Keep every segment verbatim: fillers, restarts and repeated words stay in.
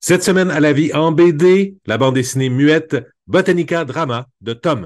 Cette semaine à la vie en B D, la bande dessinée muette Botanica Drama de Tom.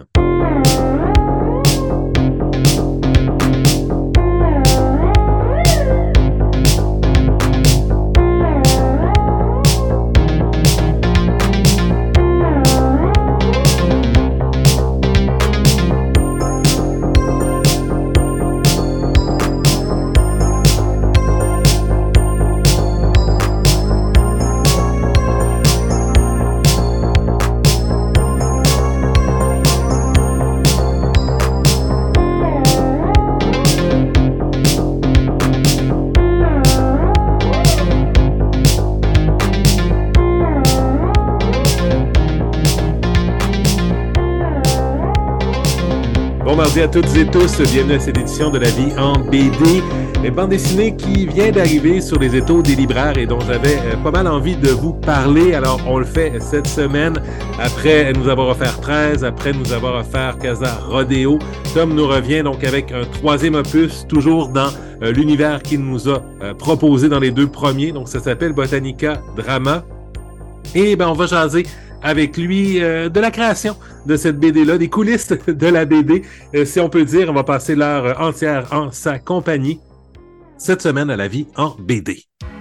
Bon mardi à toutes et tous, bienvenue à cette édition de la vie en B D, une bande dessinée qui vient d'arriver sur les étaux des libraires et dont j'avais pas mal envie de vous parler. Alors on le fait cette semaine, après nous avoir offert treize, après nous avoir offert Casa Rodeo. Tom nous revient donc avec un troisième opus, toujours dans euh, l'univers qu'il nous a euh, proposé dans les deux premiers, donc ça s'appelle Botanica Drama. Et ben on va jaser avec lui euh, de la création de cette B D-là, des coulisses de la B D. Euh, si on peut dire, on va passer l'heure entière en sa compagnie cette semaine à la vie en B D.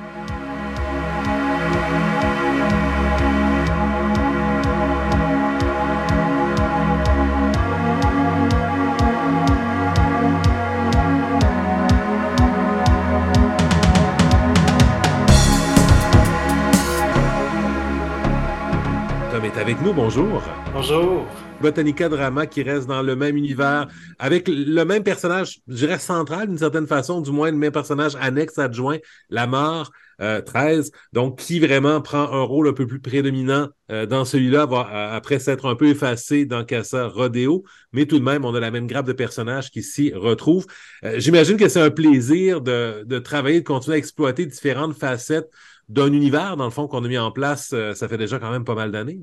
Tom est avec nous, bonjour. Bonjour. Botanica Drama qui reste dans le même univers, avec le même personnage, je dirais central d'une certaine façon, du moins le même personnage annexe adjoint, la mort, euh, treize, donc qui vraiment prend un rôle un peu plus prédominant euh, dans celui-là, va, euh, après s'être un peu effacé dans Casa Rodeo, mais tout de même, on a la même grappe de personnages qui s'y retrouvent. Euh, j'imagine que c'est un plaisir de, de travailler, de continuer à exploiter différentes facettes d'un univers, dans le fond, qu'on a mis en place, euh, ça fait déjà quand même pas mal d'années.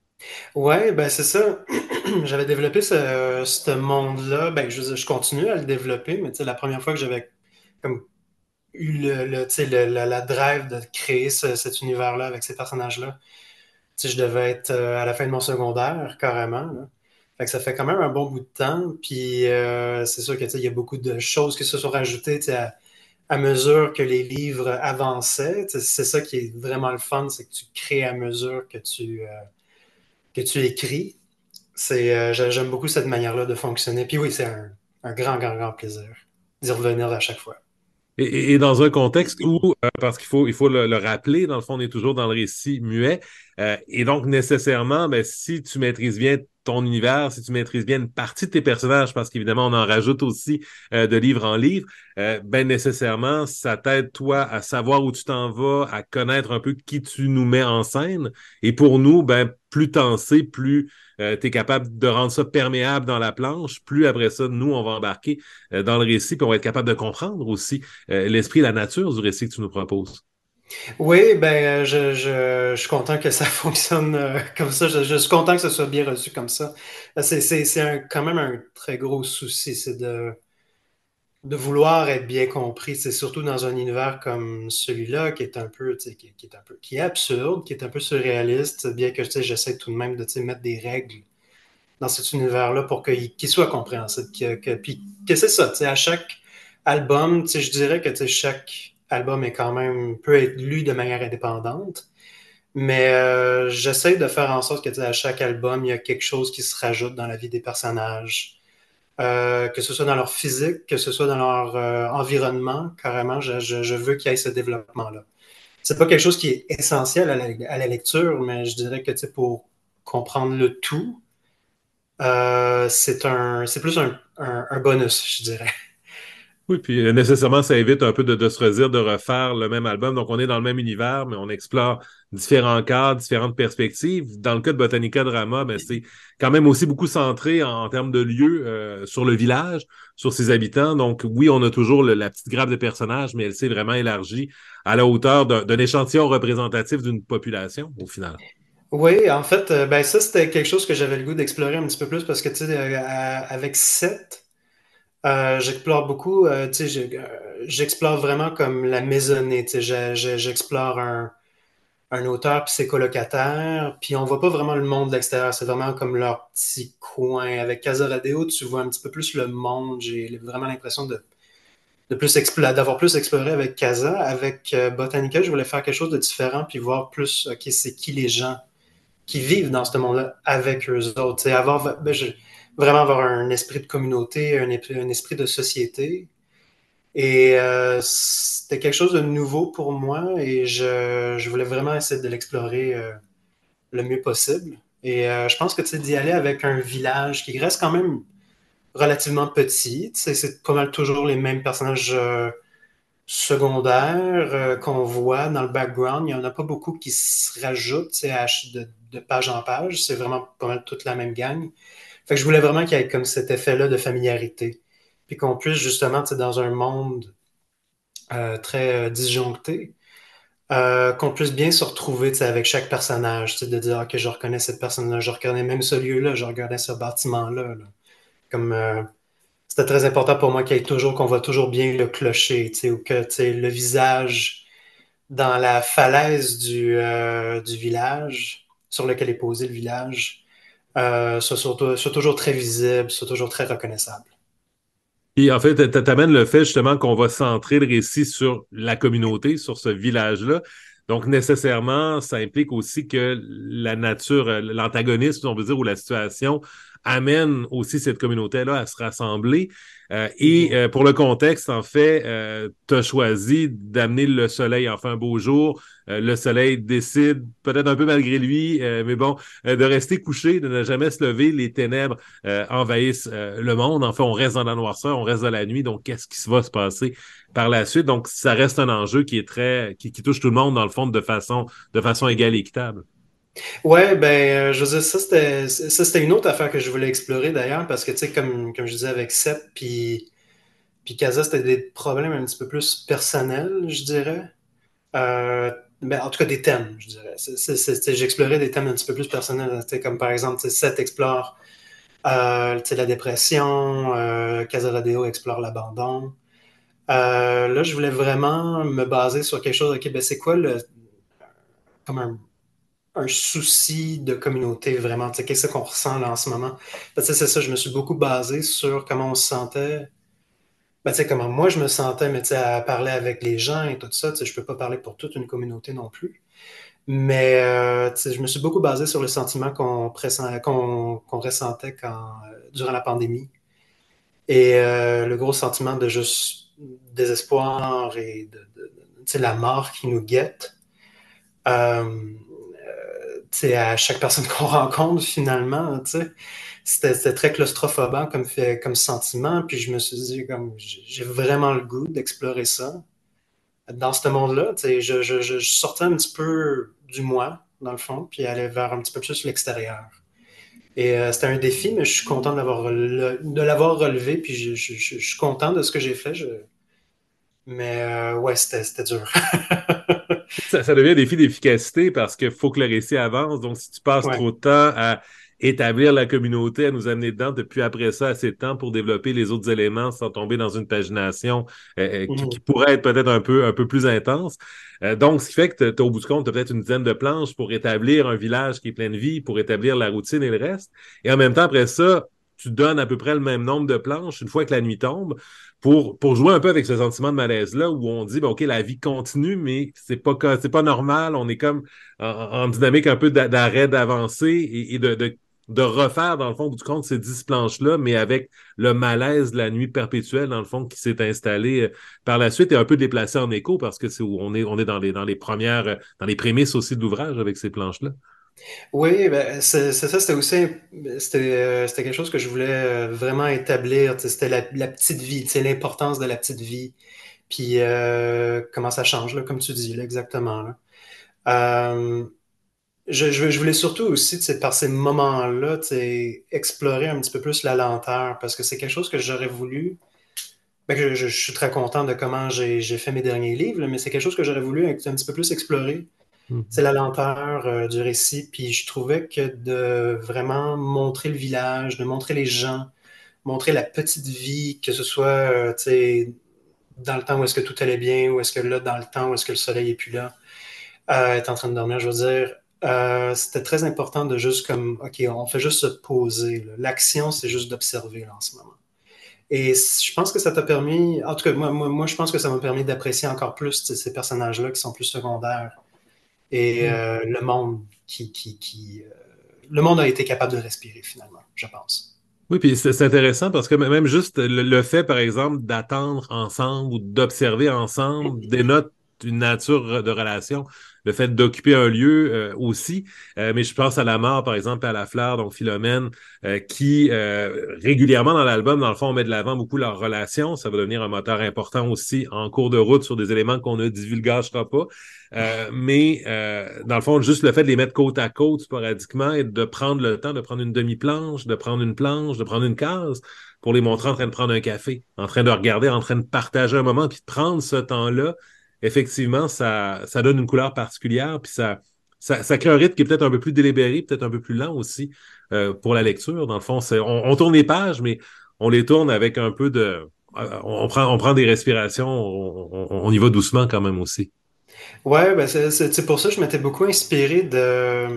Ouais, ben c'est ça. J'avais développé ce, ce monde-là. Ben, je, je continue à le développer, mais tu sais, la première fois que j'avais comme eu le, le, tu sais, le- la, la drive de créer ce- cet univers-là avec ces personnages-là, tu sais, je devais être euh, à la fin de mon secondaire, carrément, là. Fait que ça fait quand même un bon bout de temps. Puis euh, c'est sûr que tu sais, il y a beaucoup de choses qui se sont rajoutées, tu sais, à, à mesure que les livres avançaient. Tu sais, c'est ça qui est vraiment le fun, c'est que tu crées à mesure que tu, euh, que tu écris. C'est, euh, j'a- j'aime beaucoup cette manière-là de fonctionner. Puis oui, c'est un, un grand, grand, grand plaisir d'y revenir à chaque fois. Et, et- et dans un contexte où, euh, parce qu'il faut, il faut le, le rappeler, dans le fond, on est toujours dans le récit muet, euh, et donc nécessairement, ben, si tu maîtrises bien ton univers, si tu maîtrises bien une partie de tes personnages, parce qu'évidemment, on en rajoute aussi euh, de livre en livre, euh, ben nécessairement, ça t'aide, toi, à savoir où tu t'en vas, à connaître un peu qui tu nous mets en scène. Et pour nous, ben, plus t'en sais, plus euh, tu es capable de rendre ça perméable dans la planche, plus après ça, nous, on va embarquer euh, dans le récit, puis on va être capable de comprendre aussi euh, l'esprit et la nature du récit que tu nous proposes. Oui, ben, euh, je, je, je suis content que ça fonctionne euh, comme ça. Je, je suis content que ça soit bien reçu comme ça. Euh, C'est, c'est, c'est un- quand même un très gros souci, c'est de, de vouloir être bien compris. C'est surtout dans un univers comme celui-là qui est un peu, tu sais, qui, qui est un peu, qui est absurde, qui est un peu surréaliste, bien que tu sais, j'essaie tout de même de tu sais, mettre des règles dans cet univers-là pour qu'il qu'il soit compréhensible. Que, que- puis que c'est ça, tu sais, à chaque album, tu sais, je dirais que tu sais, chaque album est quand même, peut être lu de manière indépendante, mais euh, j'essaie de faire en sorte que tu sais, à chaque album, il y a quelque chose qui se rajoute dans la vie des personnages. Euh, que ce soit dans leur physique, que ce soit dans leur euh, environnement, carrément, je, je, je veux qu'il y ait ce développement-là. C'est pas quelque chose qui est essentiel à la, à la lecture, mais je dirais que tu sais, pour comprendre le tout, euh, c'est un, c'est plus un, un, un bonus, je dirais. Oui, puis euh, nécessairement, ça évite un peu de, de se redire, de refaire le même album. Donc, on est dans le même univers, mais on explore différents cadres, différentes perspectives. Dans le cas de Botanica Drama, ben, c'est quand même aussi beaucoup centré en, en termes de lieu euh, sur le village, sur ses habitants. Donc, oui, on a toujours le- la petite grappe de personnages, mais elle s'est vraiment élargie à la hauteur d'un d'un échantillon représentatif d'une population, au final. Oui, en fait, euh, ben ça, c'était quelque chose que j'avais le goût d'explorer un petit peu plus parce que, tu sais, euh, à- avec sept, euh, j'explore beaucoup, euh, tu sais, j'ai- euh, j'explore vraiment comme la maisonnée, tu sais, j'ai- j'ai- j'explore un, un auteur puis ses colocataires, puis on voit pas vraiment le monde de l'extérieur, c'est vraiment comme leur petit coin. Avec Casa Radeo, tu vois un petit peu plus le monde, j'ai vraiment l'impression de, de plus explo- d'avoir plus exploré avec Casa. Avec euh, Botanica, je voulais faire quelque chose de différent, puis voir plus, ok, c'est qui les gens qui vivent dans ce monde-là avec eux autres. C'est avoir, ben, je- vraiment avoir un esprit de communauté, un, un esprit de société. Et euh, c'était quelque chose de nouveau pour moi et je, je voulais vraiment essayer de l'explorer euh, le mieux possible. Et euh, je pense que tu sais, d'y aller avec un village qui reste quand même relativement petit, tu sais, c'est pas mal toujours les mêmes personnages euh, secondaires euh, qu'on voit dans le background. Il n'y en a pas beaucoup qui se rajoutent tu sais, à ch- de, de page en page. C'est vraiment pas mal toute la même gang. Fait que je voulais vraiment qu'il y ait comme cet effet-là de familiarité. Puis qu'on puisse justement, tu sais, dans un monde euh, très euh, disjoncté, euh, qu'on puisse bien se retrouver tu sais, avec chaque personnage, tu sais, de dire, OK, je reconnais cette personne-là, je reconnais même ce lieu-là, je reconnais ce bâtiment-là. Là. Comme euh, c'était très important pour moi qu'il y ait toujours, qu'on voit toujours bien le clocher, tu sais, ou que tu sais, le visage dans la falaise du, euh, du village, sur lequel est posé le village, euh, soit, soit, soit toujours très visible, soit toujours très reconnaissable. Puis en fait, tu amènes le fait justement qu'on va centrer le récit sur la communauté, sur ce village-là. Donc nécessairement, ça implique aussi que la nature, euh, l'antagonisme, on veut dire, ou la situation amène aussi cette communauté-là à se rassembler. Euh, et Mhm. euh, pour le contexte, en fait, euh, tu as choisi d'amener le soleil, enfin un beau jour. Euh, le soleil décide, peut-être un peu malgré lui, euh, mais bon, euh, de rester couché, de ne jamais se lever. Les ténèbres euh, envahissent euh, le monde. En fait, on reste dans la noirceur, on reste dans la nuit. Donc, qu'est-ce qui va se passer par la suite? Donc, ça reste un enjeu qui est très, qui, qui touche tout le monde dans le fond de façon, de façon égale et équitable. Ouais, ben, euh, je veux dire, ça c'était, ça c'était une autre affaire que je voulais explorer d'ailleurs, parce que tu sais, comme, comme je disais avec Seth, puis, puis Casa, c'était des problèmes un petit peu plus personnels, je dirais. Euh, ben, en tout cas, des thèmes, je dirais. C'est- c'est- c'est- J'explorais des thèmes un petit peu plus personnels, tu sais, comme par exemple, tu sais, Seth explore euh, tu sais, la dépression, euh, Casa Radeo explore l'abandon. Euh, là, je voulais vraiment me baser sur quelque chose, ok, ben c'est quoi le, comme un un souci de communauté vraiment. Tu sais, qu'est-ce qu'on ressent là en ce moment? Ben, tu sais, c'est ça, je me suis beaucoup basé sur comment on se sentait. Ben, tu sais, comment moi je me sentais, mais tu sais, à parler avec les gens et tout ça. Tu sais, je peux pas parler pour toute une communauté non plus. Mais euh, tu sais, je me suis beaucoup basé sur le sentiment qu'on pressent- qu'on qu'on ressentait quand, euh, durant la pandémie. Et euh, le gros sentiment de juste désespoir et de, de- de- tu sais, la mort qui nous guette. Euh, c'est à chaque personne qu'on rencontre finalement, tu sais. C'était, c'était très claustrophobant comme, fait, comme sentiment, puis je me suis dit, comme, j'ai vraiment le goût d'explorer ça. Dans ce monde-là, tu sais, je, je, je, je sortais un petit peu du moi, dans le fond, puis aller vers un petit peu plus l'extérieur. Et euh, c'était un défi, mais je suis content de l'avoir, rele- de l'avoir relevé, puis je, je, je, je suis content de ce que j'ai fait. Je... Mais euh, ouais, c'était, c'était dur. Ça, ça devient un défi d'efficacité parce qu'il faut que le récit avance. Donc, si tu passes Ouais. trop de temps à établir la communauté, à nous amener dedans, depuis après ça, assez de temps pour développer les autres éléments sans tomber dans une pagination euh, euh, qui, qui Mhm. pourrait être peut-être un peu, un peu plus intense. Euh, donc, ce qui fait que tu as au bout du compte, tu as peut-être une dizaine de planches pour établir un village qui est plein de vie, pour établir la routine et le reste. Et en même temps, après ça, tu donnes à peu près le même nombre de planches une fois que la nuit tombe pour, pour jouer un peu avec ce sentiment de malaise-là où on dit, ben, OK, la vie continue, mais c'est pas, c'est pas normal. On est comme en, en dynamique un peu d'arrêt, d'avancée et, et de, de, de, refaire, dans le fond, au bout du compte, ces dix planches-là, mais avec le malaise de la nuit perpétuelle, dans le fond, qui s'est installé euh, par la suite et un peu déplacé en écho parce que c'est où on est, on est dans les, dans les premières, euh, dans les prémices aussi de l'ouvrage avec ces planches-là. Oui, ben, c'est c'est ça, c'était aussi, c'était euh, c'était quelque chose que je voulais euh, vraiment établir, tu sais, c'était la, la petite vie, tu sais, l'importance de la petite vie, puis euh, comment ça change, là, comme tu dis, là, exactement. Là. Euh, je, je, je voulais surtout aussi, tu sais, par ces moments-là, tu sais, explorer un petit peu plus la lenteur, parce que c'est quelque chose que j'aurais voulu, ben, je, je- je suis très content de comment j'ai j'ai fait mes derniers livres, là, mais c'est quelque chose que j'aurais voulu un, un petit peu plus explorer c'est Mhm. la lenteur euh, du récit. Puis je trouvais que de vraiment montrer le village, de montrer les gens, montrer la petite vie, que ce soit euh, tu sais, dans le temps où est-ce que tout allait bien, ou est-ce que là, dans le temps où est-ce que le soleil est plus là, Euh, être en train de dormir, je veux dire, euh, c'était très important de juste comme, OK, on fait juste se poser, là. L'action, c'est juste d'observer là, en ce moment. Et je pense que ça t'a permis, en tout cas, moi, moi, moi je pense que ça m'a permis d'apprécier encore plus ces personnages-là qui sont plus secondaires et euh, le monde qui, qui, qui euh, le monde a été capable de respirer finalement, je pense. Oui, puis c'est c'est intéressant parce que même juste le, le fait, par exemple, d'attendre ensemble ou d'observer ensemble dénote une nature de relation. Le fait d'occuper un lieu euh, aussi. Euh, mais je pense à la mort, par exemple, à la fleur, donc Philomène, euh, qui euh, régulièrement dans l'album, dans le fond, on met de l'avant beaucoup leur relation. Ça va devenir un moteur important aussi en cours de route sur des éléments qu'on ne divulgagera pas. Euh, mais euh, dans le fond, juste le fait de les mettre côte à côte sporadiquement et de prendre le temps de prendre une demi-planche, de prendre une planche, de prendre une case pour les montrer en train de prendre un café, en train de regarder, en train de partager un moment, puis de prendre ce temps-là, effectivement, ça, ça donne une couleur particulière, puis ça, ça, ça crée un rythme qui est peut-être un peu plus délibéré, peut-être un peu plus lent aussi euh, pour la lecture. Dans le fond, c'est, on, on tourne les pages, mais on les tourne avec un peu de... euh, On prend, on prend des respirations, on, on, on y va doucement quand même aussi. Ouais, ben c'est c'est- c'est pour ça que je m'étais beaucoup inspiré de,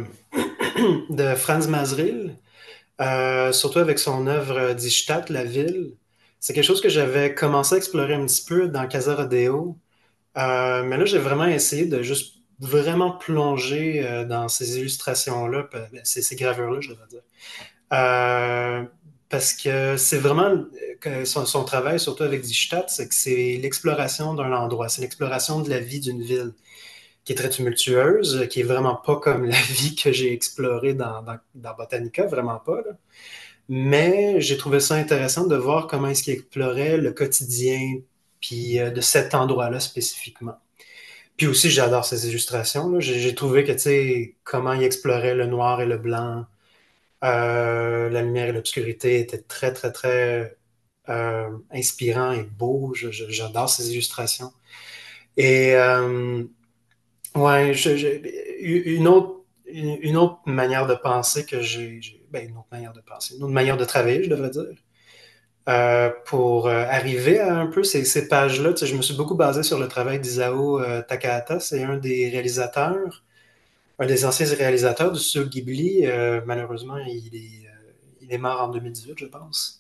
de Franz Masriel, euh, surtout avec son œuvre Die Stadt, la ville. C'est quelque chose que j'avais commencé à explorer un petit peu dans Casa Rodeo. Euh, mais là, j'ai vraiment essayé de juste vraiment plonger euh, dans ces illustrations-là, pe- ben, ces, ces gravures-là, je devrais dire. Euh, Parce que c'est vraiment euh, que son, son travail, surtout avec Die Stadt, c'est que c'est l'exploration d'un endroit, c'est l'exploration de la vie d'une ville qui est très tumultueuse, qui est vraiment pas comme la vie que j'ai explorée dans, dans, dans Botanica, vraiment pas, là. Mais j'ai trouvé ça intéressant de voir comment est-ce qu'il explorait le quotidien, puis euh, de cet endroit-là spécifiquement. Puis aussi, j'adore ces illustrations, là. J'ai j'ai trouvé que, tu sais, comment il explorait le noir et le blanc, euh, la lumière et l'obscurité était très, très, très euh, inspirant et beau. Je- je- J'adore ces illustrations. Et euh, ouais, je- je- une autre, une une autre manière de penser que j'ai, j'ai- ben, une autre manière de penser, une autre manière de travailler, je devrais dire, euh, pour euh, arriver à un peu ces, ces pages-là. Tu sais, je me suis beaucoup basé sur le travail d'Isao euh, Takahata. C'est un des réalisateurs, un des anciens réalisateurs du studio Ghibli. Euh, malheureusement, il est, euh, il est mort en deux mille dix-huit, je pense.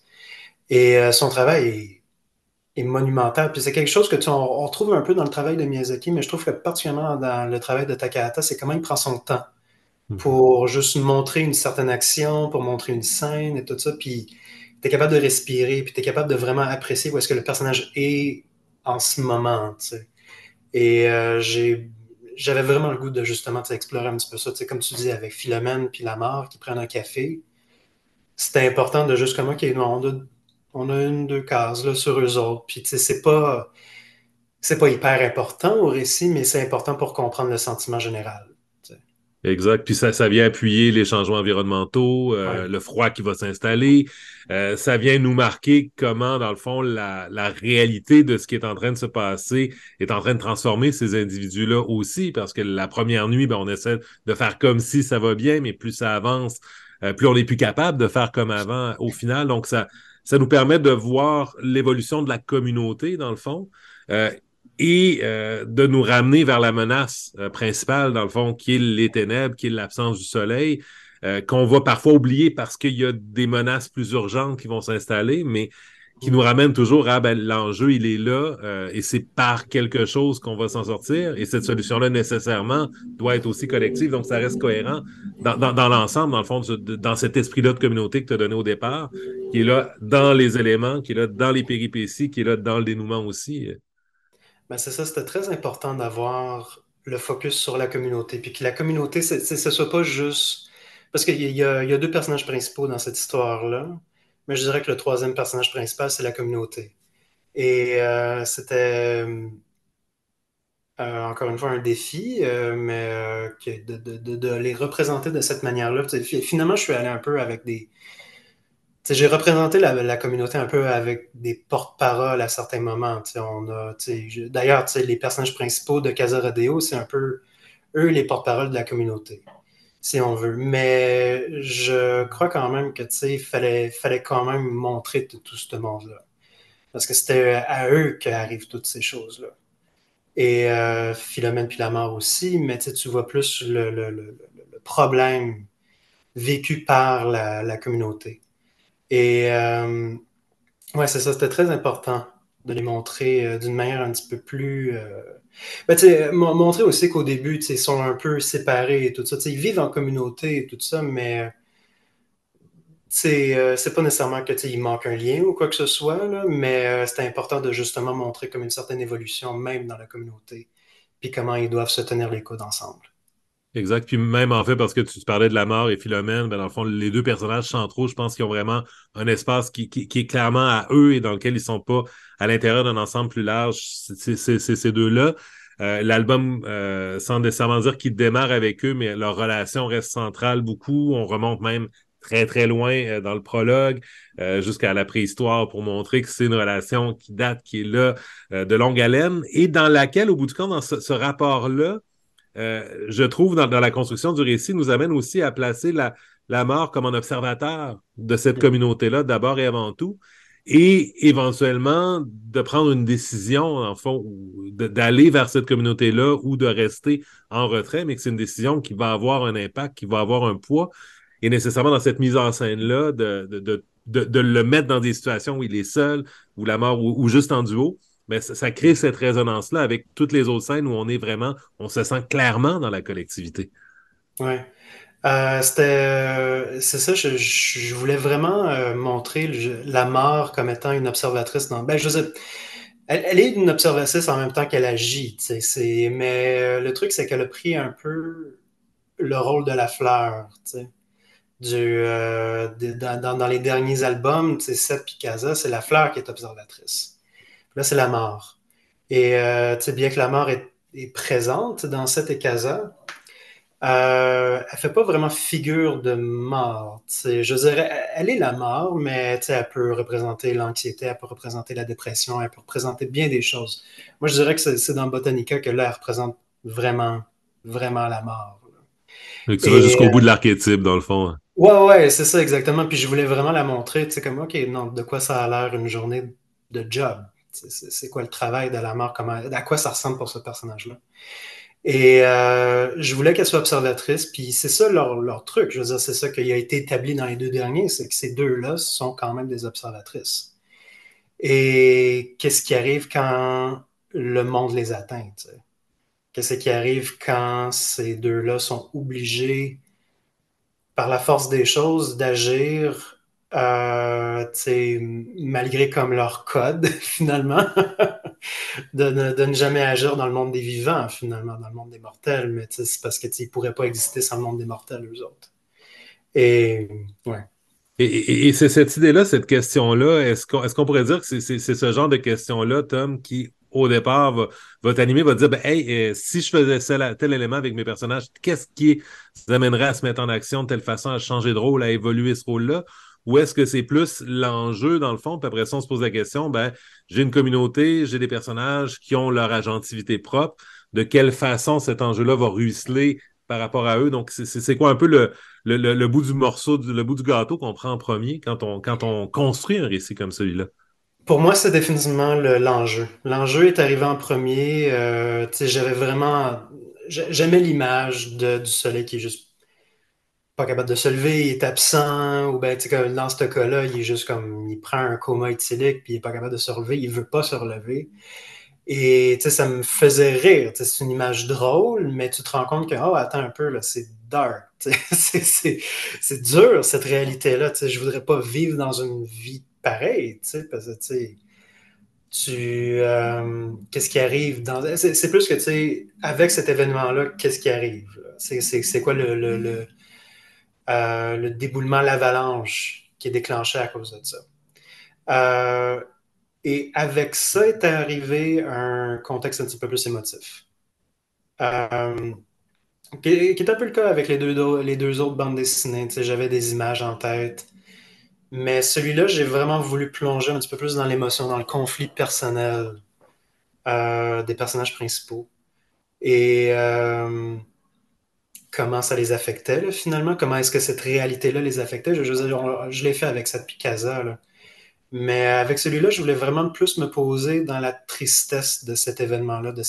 Et euh, son travail est, est monumental. Puis c'est quelque chose que tu, on, on retrouve un peu dans le travail de Miyazaki, mais je trouve que particulièrement dans le travail de Takahata, c'est comment il prend son temps Mhm. pour juste montrer une certaine action, pour montrer une scène et tout ça. Puis tu es capable de respirer, puis tu es capable de vraiment apprécier où est-ce que le personnage est en ce moment, tu sais. Et euh, j'ai, j'avais vraiment le goût de justement tu sais, explorer un petit peu ça. Tu sais, comme tu dis, avec Philomène puis la mort qui prennent un café, c'était important de juste comme, OK, nous, on a, on a une, deux cases là, sur eux autres. Puis tu sais, c'est pas, c'est pas hyper important au récit, mais c'est important pour comprendre le sentiment général. Tu sais. Exact. Puis ça, ça vient appuyer les changements environnementaux, euh, Ouais. le froid qui va s'installer. Euh, ça vient nous marquer comment, dans le fond, la, la réalité de ce qui est en train de se passer est en train de transformer ces individus-là aussi, parce que la première nuit, ben, on essaie de faire comme si ça va bien, mais plus ça avance, euh, plus on n'est plus capable de faire comme avant au final. Donc, ça, ça nous permet de voir l'évolution de la communauté, dans le fond. Euh, et euh, de nous ramener vers la menace euh, principale, dans le fond, qui est les ténèbres, qui est l'absence du soleil, euh, qu'on va parfois oublier parce qu'il y a des menaces plus urgentes qui vont s'installer, mais qui nous ramènent toujours à ben, l'enjeu, il est là, euh, et c'est par quelque chose qu'on va s'en sortir, et cette solution-là, nécessairement, doit être aussi collective, donc ça reste cohérent dans, dans, dans l'ensemble, dans le fond, de, dans cet esprit-là de communauté que tu as donné au départ, qui est là dans les éléments, qui est là dans les péripéties, qui est là dans le dénouement aussi. Ben, c'est ça, c'était très important d'avoir le focus sur la communauté. Puis que la communauté, c'est, c'est- ce soit pas juste. Parce qu'il y a, il y a- il y a deux personnages principaux dans cette histoire-là, mais je dirais que le troisième personnage principal, c'est la communauté. Et euh, c'était euh, encore une fois un défi, euh, mais euh, que de, de- de- de les représenter de cette manière-là. Tu sais, fi- Finalement, je suis allé un peu avec des. Tu sais, j'ai représenté la, la communauté un peu avec des porte-paroles à certains moments. Tu sais, on a, tu sais, je- d'ailleurs, tu sais, les personnages principaux de Casa Rodeo, c'est un peu eux les porte-paroles de la communauté, si on veut. Mais je crois quand même que tu sais, il fallait, fallait quand même montrer tout, tout ce monde-là. Parce que c'était à eux qu'arrivent toutes ces choses-là. et euh, Philomène puis la mort aussi, mais tu vois plus le, le, le, le problème vécu par la, la communauté. Et euh, ouais, c'est ça, c'était très important de les montrer euh, d'une manière un petit peu plus... Euh... Ben, tu sais, montrer aussi qu'au début, tu sais, ils sont un peu séparés et tout ça. Tu sais, ils vivent en communauté et tout ça, mais c'est euh, c'est pas nécessairement que tu sais, il manque un lien ou quoi que ce soit, là, mais euh, c'était important de justement montrer comme une certaine évolution même dans la communauté, puis comment ils doivent se tenir les coudes ensemble. Exact. Puis même en fait, parce que tu parlais de la mort et Philomène, ben dans le fond, les deux personnages centraux, je pense qu'ils ont vraiment un espace qui, qui, qui est clairement à eux et dans lequel ils sont pas à l'intérieur d'un ensemble plus large. C'est c'est- c'est ces deux-là. Euh, l'album, euh, sans nécessairement dire qu'il démarre avec eux, mais leur relation reste centrale beaucoup. On remonte même très, très loin euh, dans le prologue, euh, jusqu'à la préhistoire pour montrer que c'est une relation qui date, qui est là, euh, de longue haleine et dans laquelle, au bout du compte, dans ce, ce rapport-là, euh, je trouve, dans, dans, la construction du récit, nous amène aussi à placer la, la mort comme un observateur de cette Mhm. communauté-là, d'abord et avant tout, et éventuellement de prendre une décision, en fond, d'aller vers cette communauté-là ou de rester en retrait, mais que c'est une décision qui va avoir un impact, qui va avoir un poids, et nécessairement dans cette mise en scène-là, de, de, de, de, de le mettre dans des situations où il est seul, ou la mort, ou, ou juste en duo. Mais ça, ça crée cette résonance-là avec toutes les autres scènes où on est vraiment, on se sent clairement dans la collectivité. Ouais. Euh, c'était, euh, c'est ça, je, je- je voulais vraiment euh, montrer le- la mort comme étant une observatrice dans. Ben, je sais, elle, elle est une observatrice en même temps qu'elle agit, tu sais, c'est, mais euh, le truc, c'est qu'elle a pris un peu le rôle de la fleur, tu sais. Du, euh, de- dans, dans- dans les derniers albums, tu sais, Seth Picasa, c'est la fleur qui est observatrice. Là, c'est la mort. Et euh, tu sais, bien que la mort est, est présente dans Seth et Casa, euh, elle fait pas vraiment figure de mort. T'sais. Je dirais, elle est la mort, mais t'sais, elle peut représenter l'anxiété, elle peut représenter la dépression, elle peut représenter bien des choses. Moi, je dirais que c'est c'est dans Botanica que là, elle représente vraiment, vraiment la mort. Donc, tu vas Et jusqu'au bout de l'archétype, dans le fond. ouais, ouais, c'est ça exactement. Puis je voulais vraiment la montrer, tu sais, comme, OK, non, de quoi ça a l'air une journée de job? C'est c'est quoi le travail de la mort? Comment, à quoi ça ressemble pour ce personnage-là? Et euh, je voulais qu'elle soit observatrice, puis c'est ça leur, leur truc. Je veux dire, c'est ça qui a été établi dans les deux derniers, c'est que ces deux-là sont quand même des observatrices. Et qu'est-ce qui arrive quand le monde les atteint, tu sais? Qu'est-ce qui arrive quand ces deux-là sont obligés, par la force des choses, d'agir, euh, tu sais, malgré comme leur code, finalement, de, ne, de ne jamais agir dans le monde des vivants, finalement, dans le monde des mortels, mais c'est parce qu'ils ne pourraient pas exister sans le monde des mortels, eux autres. Et, ouais. Et, et, et c'est cette idée-là, cette question-là, est-ce qu'on est-ce qu'on pourrait dire que c'est c'est- c'est ce genre de question-là, Tom, qui, au départ, va, va t'animer, va te dire, ben, hey, euh, si je faisais tel, tel élément avec mes personnages, qu'est-ce qui les amènerait à se mettre en action de telle façon, à changer de rôle, à évoluer ce rôle-là? Ou est-ce que c'est plus l'enjeu, dans le fond, puis après ça, on se pose la question, ben, j'ai une communauté, j'ai des personnages qui ont leur agentivité propre, de quelle façon cet enjeu-là va ruisseler par rapport à eux? Donc, c'est c'est- c'est quoi un peu le le, le, le bout du morceau, du- le bout du gâteau qu'on prend en premier quand on, quand on construit un récit comme celui-là. Pour moi, c'est définitivement le- l'enjeu. L'enjeu est arrivé en premier. Euh, tu sais, j'avais vraiment... j'a- J'aimais l'image de- du soleil qui est juste pas capable de se lever, il est absent, ou ben, tu sais, comme dans ce cas-là, il est juste comme, il prend un coma éthylique, puis il est pas capable de se relever, il veut pas se relever. Et tu sais, ça me faisait rire. Tu sais, c'est une image drôle, mais tu te rends compte que, oh, attends un peu, là, c'est dark. Tu sais, C'est c'est- c'est dur, cette réalité-là. Tu sais, je voudrais pas vivre dans une vie pareille, tu sais, parce que, tu sais, tu, euh, qu'est-ce qui arrive dans... C'est c'est plus que, tu sais, avec cet événement-là, qu'est-ce qui arrive? là? C'est c'est- c'est quoi le, le, le, euh, le déboulement, l'avalanche qui est déclenché à cause de ça? Euh, et avec ça est arrivé un contexte un petit peu plus émotif. Euh, qui, qui est un peu le cas avec les deux, les deux autres bandes dessinées. Tu sais, j'avais des images en tête. Mais celui-là, j'ai vraiment voulu plonger un petit peu plus dans l'émotion, dans le conflit personnel euh, des personnages principaux. Et euh, comment ça les affectait, là, finalement. Comment est-ce que cette réalité-là les affectait. Je, je, veux dire, on- je l'ai fait avec cette Picasa, là. Mais avec celui-là, je voulais vraiment plus me poser dans la tristesse de cet événement-là, de cette,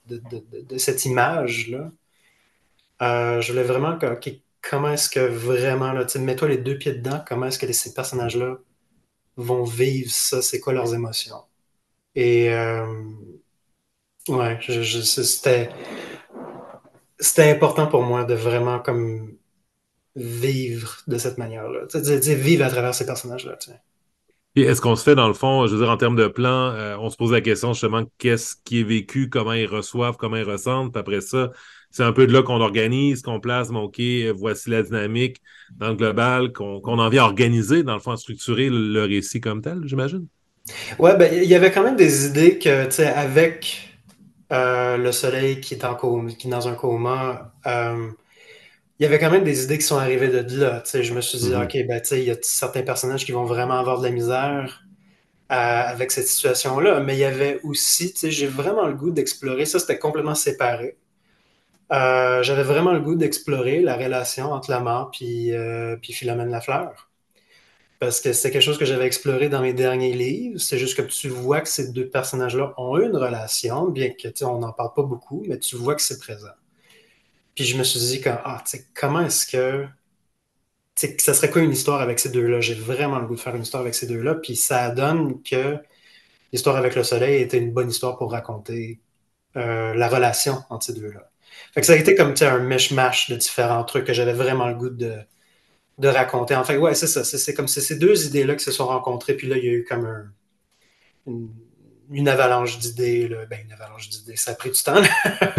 de, de, de cette image-là. Euh, je voulais vraiment que, ok, comment est-ce que vraiment, là, mets-toi les deux pieds dedans, comment est-ce que ces personnages-là vont vivre ça, c'est quoi leurs émotions. Et euh, ouais, je, je, c'était, c'était important pour moi de vraiment comme vivre de cette manière-là. Tu sais, vivre à travers ces personnages-là. Tu sais. Et est-ce qu'on se fait, dans le fond, je veux dire, en termes de plan, euh, on se pose la question justement, qu'est-ce qui est vécu, comment ils reçoivent, comment ils ressentent, puis après ça, c'est un peu de là qu'on organise, qu'on place, bon, OK, voici la dynamique dans le global, qu'on qu'on en vient à organiser, dans le fond, à structurer le, le récit comme tel, j'imagine. Ouais, ben, il y avait quand même des idées que, tu sais, avec euh, le soleil qui est en coma, qui est dans un coma, euh, il y avait quand même des idées qui sont arrivées de là. Tu sais, je me suis dit, Mhm. OK, ben, tu sais, il y a certains personnages qui vont vraiment avoir de la misère euh, avec cette situation-là, mais il y avait aussi, tu sais, j'ai vraiment le goût d'explorer, ça c'était complètement séparé. Euh, j'avais vraiment le goût d'explorer la relation entre la mort puis, euh, puis Philomène Lafleur. Parce que c'est quelque chose que j'avais exploré dans mes derniers livres. C'est juste que tu vois que ces deux personnages-là ont une relation, bien que tu sais, on n'en parle pas beaucoup, mais tu vois que c'est présent. Puis je me suis dit, que, ah, tu sais, comment est-ce que, tu sais, que ça serait quoi une histoire avec ces deux-là? J'ai vraiment le goût de faire une histoire avec ces deux-là. Puis ça donne que l'histoire avec le soleil était une bonne histoire pour raconter euh, la relation entre ces deux-là. Fait que ça a été comme tu sais, un mishmash de différents trucs que j'avais vraiment le goût de, de raconter. En fait, ouais, c'est ça. C'est c'est comme c'est ces deux idées-là qui se sont rencontrées, puis là, il y a eu comme un, une, une avalanche d'idées. Là. Ben, une avalanche d'idées, ça a pris du temps.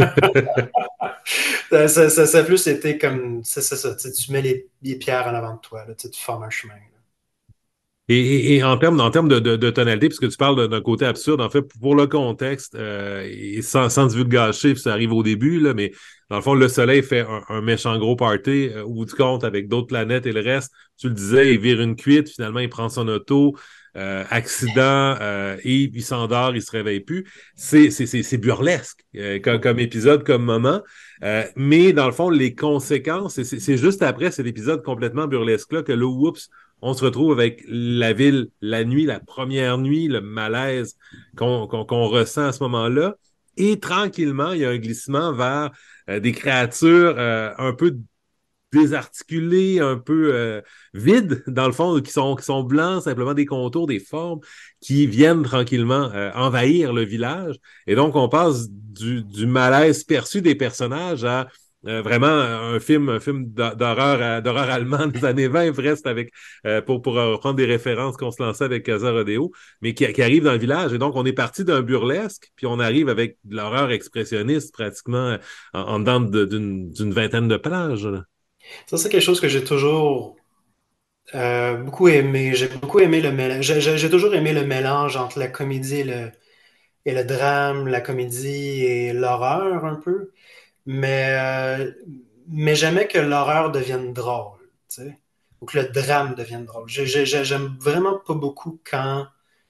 ça, ça, ça, ça a plus été comme, c'est ça, ça, tu sais, tu mets les, les pierres en avant de toi, là, tu sais, tu formes un chemin. Là. Et, et- et en termes, en termes de, de, de tonalité, puisque tu parles d'un côté absurde, en fait, pour le contexte, euh, et sans, sans te vulgacher, puis ça arrive au début, là, mais dans le fond, le Soleil fait un, un méchant gros party euh, au bout du compte avec d'autres planètes et le reste. Tu le disais, il vire une cuite, finalement, il prend son auto, euh, accident, euh, et il s'endort, il se réveille plus. C'est, c'est, c'est, c'est burlesque euh, comme, comme épisode, comme moment. Euh, mais dans le fond, les conséquences, c'est, c'est c'est juste après cet épisode complètement burlesque-là que le Whoops on se retrouve avec la ville, la nuit, la première nuit, le malaise qu'on qu'on, qu'on ressent à ce moment-là. Et tranquillement, il y a un glissement vers euh, des créatures euh, un peu désarticulées, un peu euh, vides, dans le fond, qui sont, qui sont blancs, simplement des contours, des formes, qui viennent tranquillement euh, envahir le village. Et donc, on passe du, du malaise perçu des personnages à euh, vraiment un film, un film d'horreur, d'horreur allemande des années vingt, presque, avec, euh, pour, pour reprendre des références qu'on se lançait avec Casa Rodeo, mais qui, qui arrive dans le village. Et donc, on est parti d'un burlesque, puis on arrive avec de l'horreur expressionniste pratiquement en, en dedans d'une d'une vingtaine de pages. Là. Ça, c'est quelque chose que j'ai toujours euh, beaucoup aimé. J'ai beaucoup aimé le mélange. J'ai j'ai- j'ai toujours aimé le mélange entre la comédie et le, et le drame, la comédie et l'horreur un peu. Mais, euh, mais jamais que l'horreur devienne drôle, tu sais, ou que le drame devienne drôle. J'ai- j'ai- j'ai- J'aime vraiment pas beaucoup quand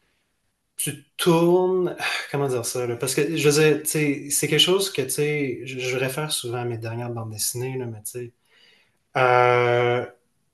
tu tournes, comment dire ça, là, parce que je veux dire, tu sais, c'est quelque chose que, tu sais, je, je réfère souvent à mes dernières bandes dessinées, là, mais tu sais, euh,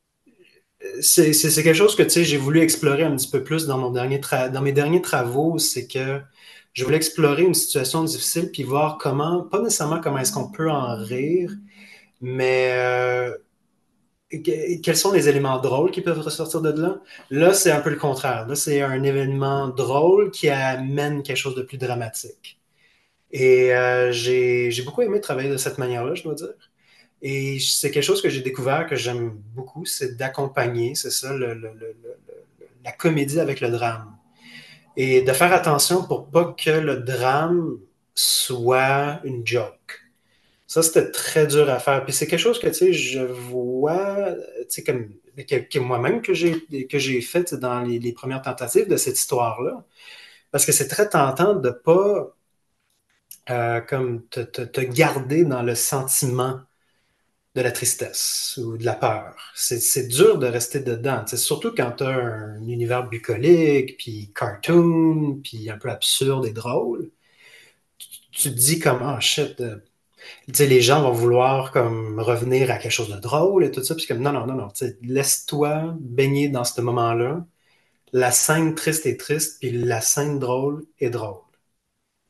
c'est c'est- c'est quelque chose que, tu sais, j'ai voulu explorer un petit peu plus dans mon dernier tra- dans mes derniers travaux, c'est que je voulais explorer une situation difficile puis voir comment, pas nécessairement comment est-ce qu'on peut en rire, mais euh, que- quels sont les éléments drôles qui peuvent ressortir de là? Là, c'est un peu le contraire. Là, c'est un événement drôle qui amène quelque chose de plus dramatique. Et euh, j'ai j'ai beaucoup aimé travailler de cette manière-là, je dois dire. Et c'est quelque chose que j'ai découvert que j'aime beaucoup, c'est d'accompagner, c'est ça, le- le- le- le- la comédie avec le drame. Et de faire attention pour pas que le drame soit une joke. Ça, c'était très dur à faire. Puis c'est quelque chose que, tu sais, je vois, tu sais, comme que, que moi-même que j'ai que j'ai fait dans les, les premières tentatives de cette histoire-là. Parce que c'est très tentant de pas euh, comme te, te, te garder dans le sentiment de la tristesse ou de la peur. C'est, c'est dur de rester dedans. Tu sais, surtout quand tu as un univers bucolique, puis cartoon, puis un peu absurde et drôle. Tu te dis comme, ah oh, shit, euh, tu sais, les gens vont vouloir comme revenir à quelque chose de drôle et tout ça. Puis comme, non, non, non, non. Tu sais, laisse-toi baigner dans ce moment-là. La scène triste est triste, puis la scène drôle est drôle.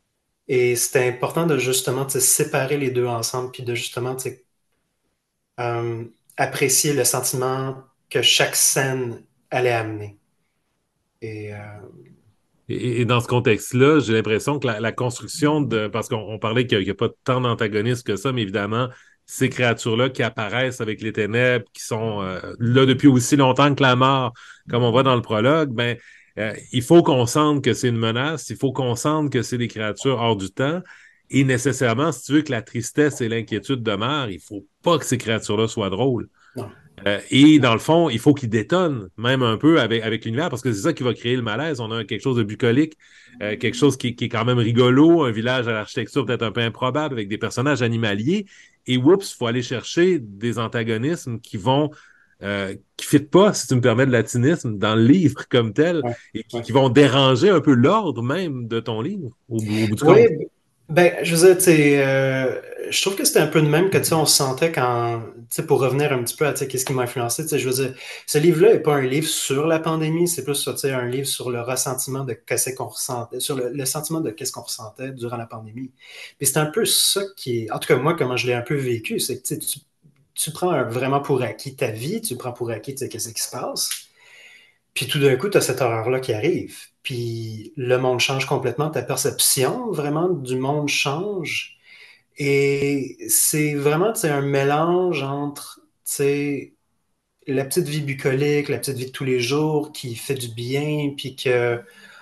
Et c'était important de justement tu sais, séparer les deux ensemble, puis de justement tu sais, euh, apprécier le sentiment que chaque scène allait amener. Et euh, Et, et dans ce contexte-là, j'ai l'impression que la, la construction de... Parce qu'on on parlait qu'il n'y a, a pas tant d'antagonistes que ça, mais évidemment, ces créatures-là qui apparaissent avec les ténèbres, qui sont euh, là depuis aussi longtemps que la mort, comme on voit dans le prologue, ben, euh, il faut qu'on sente que c'est une menace, il faut qu'on sente que c'est des créatures hors du temps. Et nécessairement, si tu veux que la tristesse et l'inquiétude demeurent, il faut pas que ces créatures-là soient drôles. non, Euh, et non. dans le fond, il faut qu'il détonne même un peu avec, avec l'univers parce que c'est ça qui va créer le malaise. On a quelque chose de bucolique, euh, quelque chose qui, qui, est quand même rigolo, un village à l'architecture peut-être un peu improbable avec des personnages animaliers. Et oups, il faut aller chercher des antagonismes qui vont, euh, qui ne fitent pas, si tu me permets de latinisme, dans le livre comme tel Ouais, et qui, ouais. qui vont déranger un peu l'ordre même de ton livre au, bout- au bout du compte. Oui, ben, je veux dire, tu sais, euh, je trouve que c'était un peu de même que, tu sais, on se sentait quand, tu sais, pour revenir un petit peu à, tu sais, qu'est-ce qui m'a influencé, tu sais, je veux dire, ce livre-là n'est pas un livre sur la pandémie, c'est plus, ça, tu sais, un livre sur le ressentiment de qu'est-ce qu'on ressentait, sur le, le sentiment de qu'est-ce qu'on ressentait durant la pandémie. Puis c'est un peu ça qui est, en tout cas, moi, comment je l'ai un peu vécu, c'est que, tu sais, tu, tu prends un- vraiment pour acquis ta vie, tu prends pour acquis, tu sais, qu'est-ce qui se passe. Puis tout d'un coup, tu as cette horreur-là qui arrive. Puis le monde change complètement, ta perception vraiment du monde change. Et c'est vraiment tu sais, un mélange entre tu sais, la petite vie bucolique, la petite vie de tous les jours qui fait du bien, puis que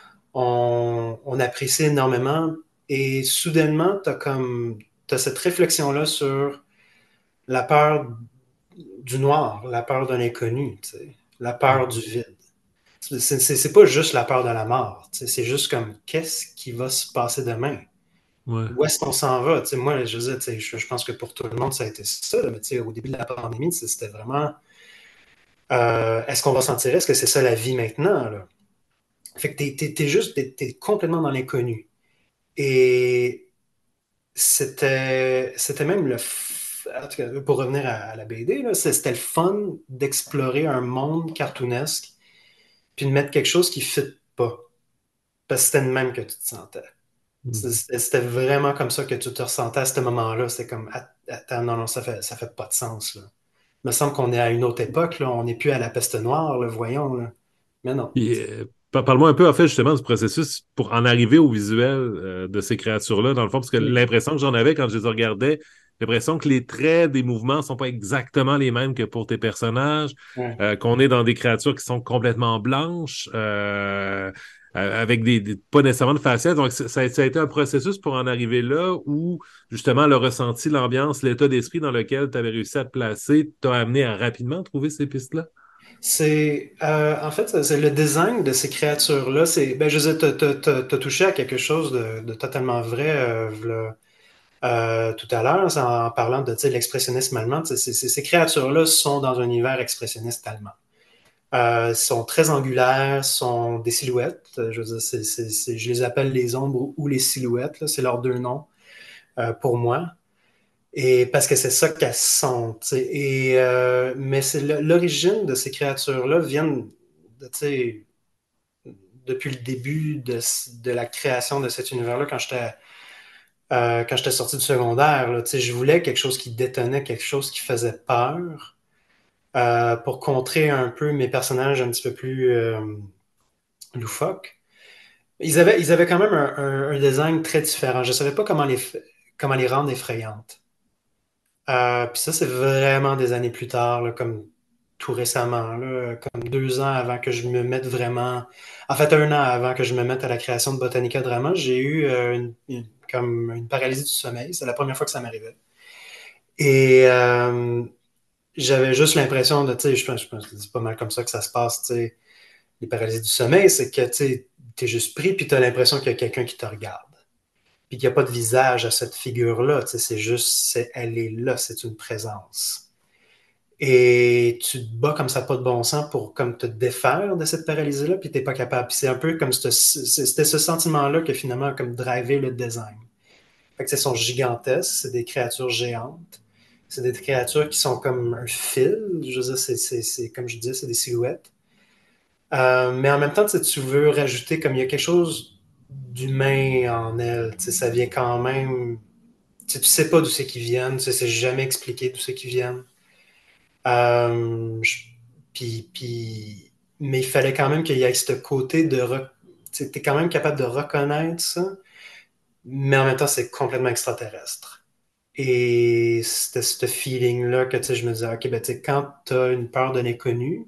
on, on apprécie énormément. Et soudainement, tu as comme t'as cette réflexion-là sur la peur du noir, la peur de l'inconnu, tu sais, la peur du vide. C'est c'est- c'est pas juste la peur de la mort. Tu sais, c'est juste comme qu'est-ce qui va se passer demain? Ouais. Où est-ce qu'on s'en va? Tu sais, moi, je, veux dire, tu sais, je, je pense que pour tout le monde, ça a été ça. Là, mais tu sais, au début de la pandémie, tu sais, c'était vraiment euh, est-ce qu'on va s'en tirer? Est-ce que c'est ça la vie maintenant? Là? Fait que t'es, t'es, t'es juste, t'es, t'es complètement dans l'inconnu. Et c'était, c'était même le. f- En tout cas, pour revenir à, à la B D, là, c'est- c'était le fun d'explorer un monde cartoonesque puis de mettre quelque chose qui ne fit pas. Parce que c'était le même que tu te sentais. Mhm. C'était c'était vraiment comme ça que tu te ressentais à ce moment-là. C'était comme, Att- attends, non, non, ça fait, ça fait pas de sens, là. Il me semble qu'on est à une autre époque, là. On n'est plus à la peste noire, là, voyons, là. Mais non. Puis, euh, par- parle-moi un peu, en fait, justement, du processus pour en arriver au visuel euh, de ces créatures-là, dans le fond, parce que Oui. l'impression que j'en avais quand je les regardais, j'ai l'impression que les traits des mouvements sont pas exactement les mêmes que pour tes personnages, Ouais. euh, qu'on est dans des créatures qui sont complètement blanches, euh, euh, avec des, des- pas nécessairement de faciès. Donc, ça, ça a ça a été un processus pour en arriver là où, justement, le ressenti, l'ambiance, l'état d'esprit dans lequel tu avais réussi à te placer t'a amené à rapidement trouver ces pistes-là. C'est, euh, en fait, c'est le design de ces créatures-là. C'est, ben, je veux dire, t'as, t'as- t'as- t'as touché à quelque chose de, de totalement vrai, euh, v'là, euh, tout à l'heure, c'est en parlant de, tu sais, l'expressionnisme allemand. Tu sais, Ces, ces- ces créatures-là sont dans un univers expressionniste allemand. Euh, sont très angulaires, sont des silhouettes. Euh, Je veux dire, c'est- c'est- c'est- je les appelle les ombres ou les silhouettes, là. C'est leurs deux noms euh, pour moi. Et parce que c'est ça qu'elles sont. Tu sais. Et, euh, mais c'est le- l'origine de ces créatures-là viennent de, tu sais, depuis le début de, de la création de cet univers-là, quand j'étais euh, quand j'étais sorti du secondaire. Là, tu sais, je voulais quelque chose qui détonnait, quelque chose qui faisait peur, euh, pour contrer un peu mes personnages un petit peu plus euh, loufoques. Ils avaient, ils avaient quand même un, un- un design très différent. Je ne savais pas comment les, f- comment les rendre effrayantes. Euh, puis ça, c'est vraiment des années plus tard, là, comme tout récemment, là, comme deux ans avant que je me mette vraiment. En fait, un an avant que je me mette à la création de Botanica Drama, j'ai eu euh, une, une- comme une paralysie du sommeil. C'est la première fois que ça m'arrivait. Et euh, j'avais juste l'impression de, tu sais, je pense, je pense que c'est pas mal comme ça que ça se passe, tu sais, les paralysies du sommeil, c'est que, tu sais, t'es juste pris, puis t'as l'impression qu'il y a quelqu'un qui te regarde. Puis qu'il n'y a pas de visage à cette figure-là, tu sais, c'est juste, c'est, elle est là, c'est une présence. Et tu te bats comme ça, pas de bon sens, pour comme te défaire de cette paralysie-là, puis t'es pas capable. Puis c'est un peu comme ce- c'était ce sentiment-là que finalement a comme drivé le design. Fait que, tu sais, sont gigantesques, c'est des créatures géantes. C'est des créatures qui sont comme un fil. Je veux dire, c'est, c'est, c'est- comme je disais, c'est des silhouettes. Euh, mais en même temps, tu sais, tu veux rajouter, comme il y a quelque chose d'humain en elle. Tu sais, ça vient quand même. Tu sais, tu sais pas d'où c'est qu'ils viennent, tu sais, c'est jamais expliqué d'où c'est qu'ils viennent. Euh, je- puis, puis- mais il fallait quand même qu'il y ait ce côté de. re- Tu es quand même capable de reconnaître ça, mais en même temps, c'est complètement extraterrestre. Et c'était ce feeling-là que tu sais, je me disais, OK, ben, tu sais, quand tu as une peur de l'inconnu,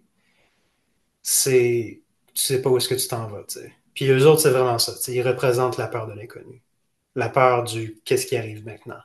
c'est. Tu sais pas où est-ce que tu t'en vas, tu sais. Puis eux autres, c'est vraiment ça. Tu sais, ils représentent la peur de l'inconnu. La peur du qu'est-ce qui arrive maintenant.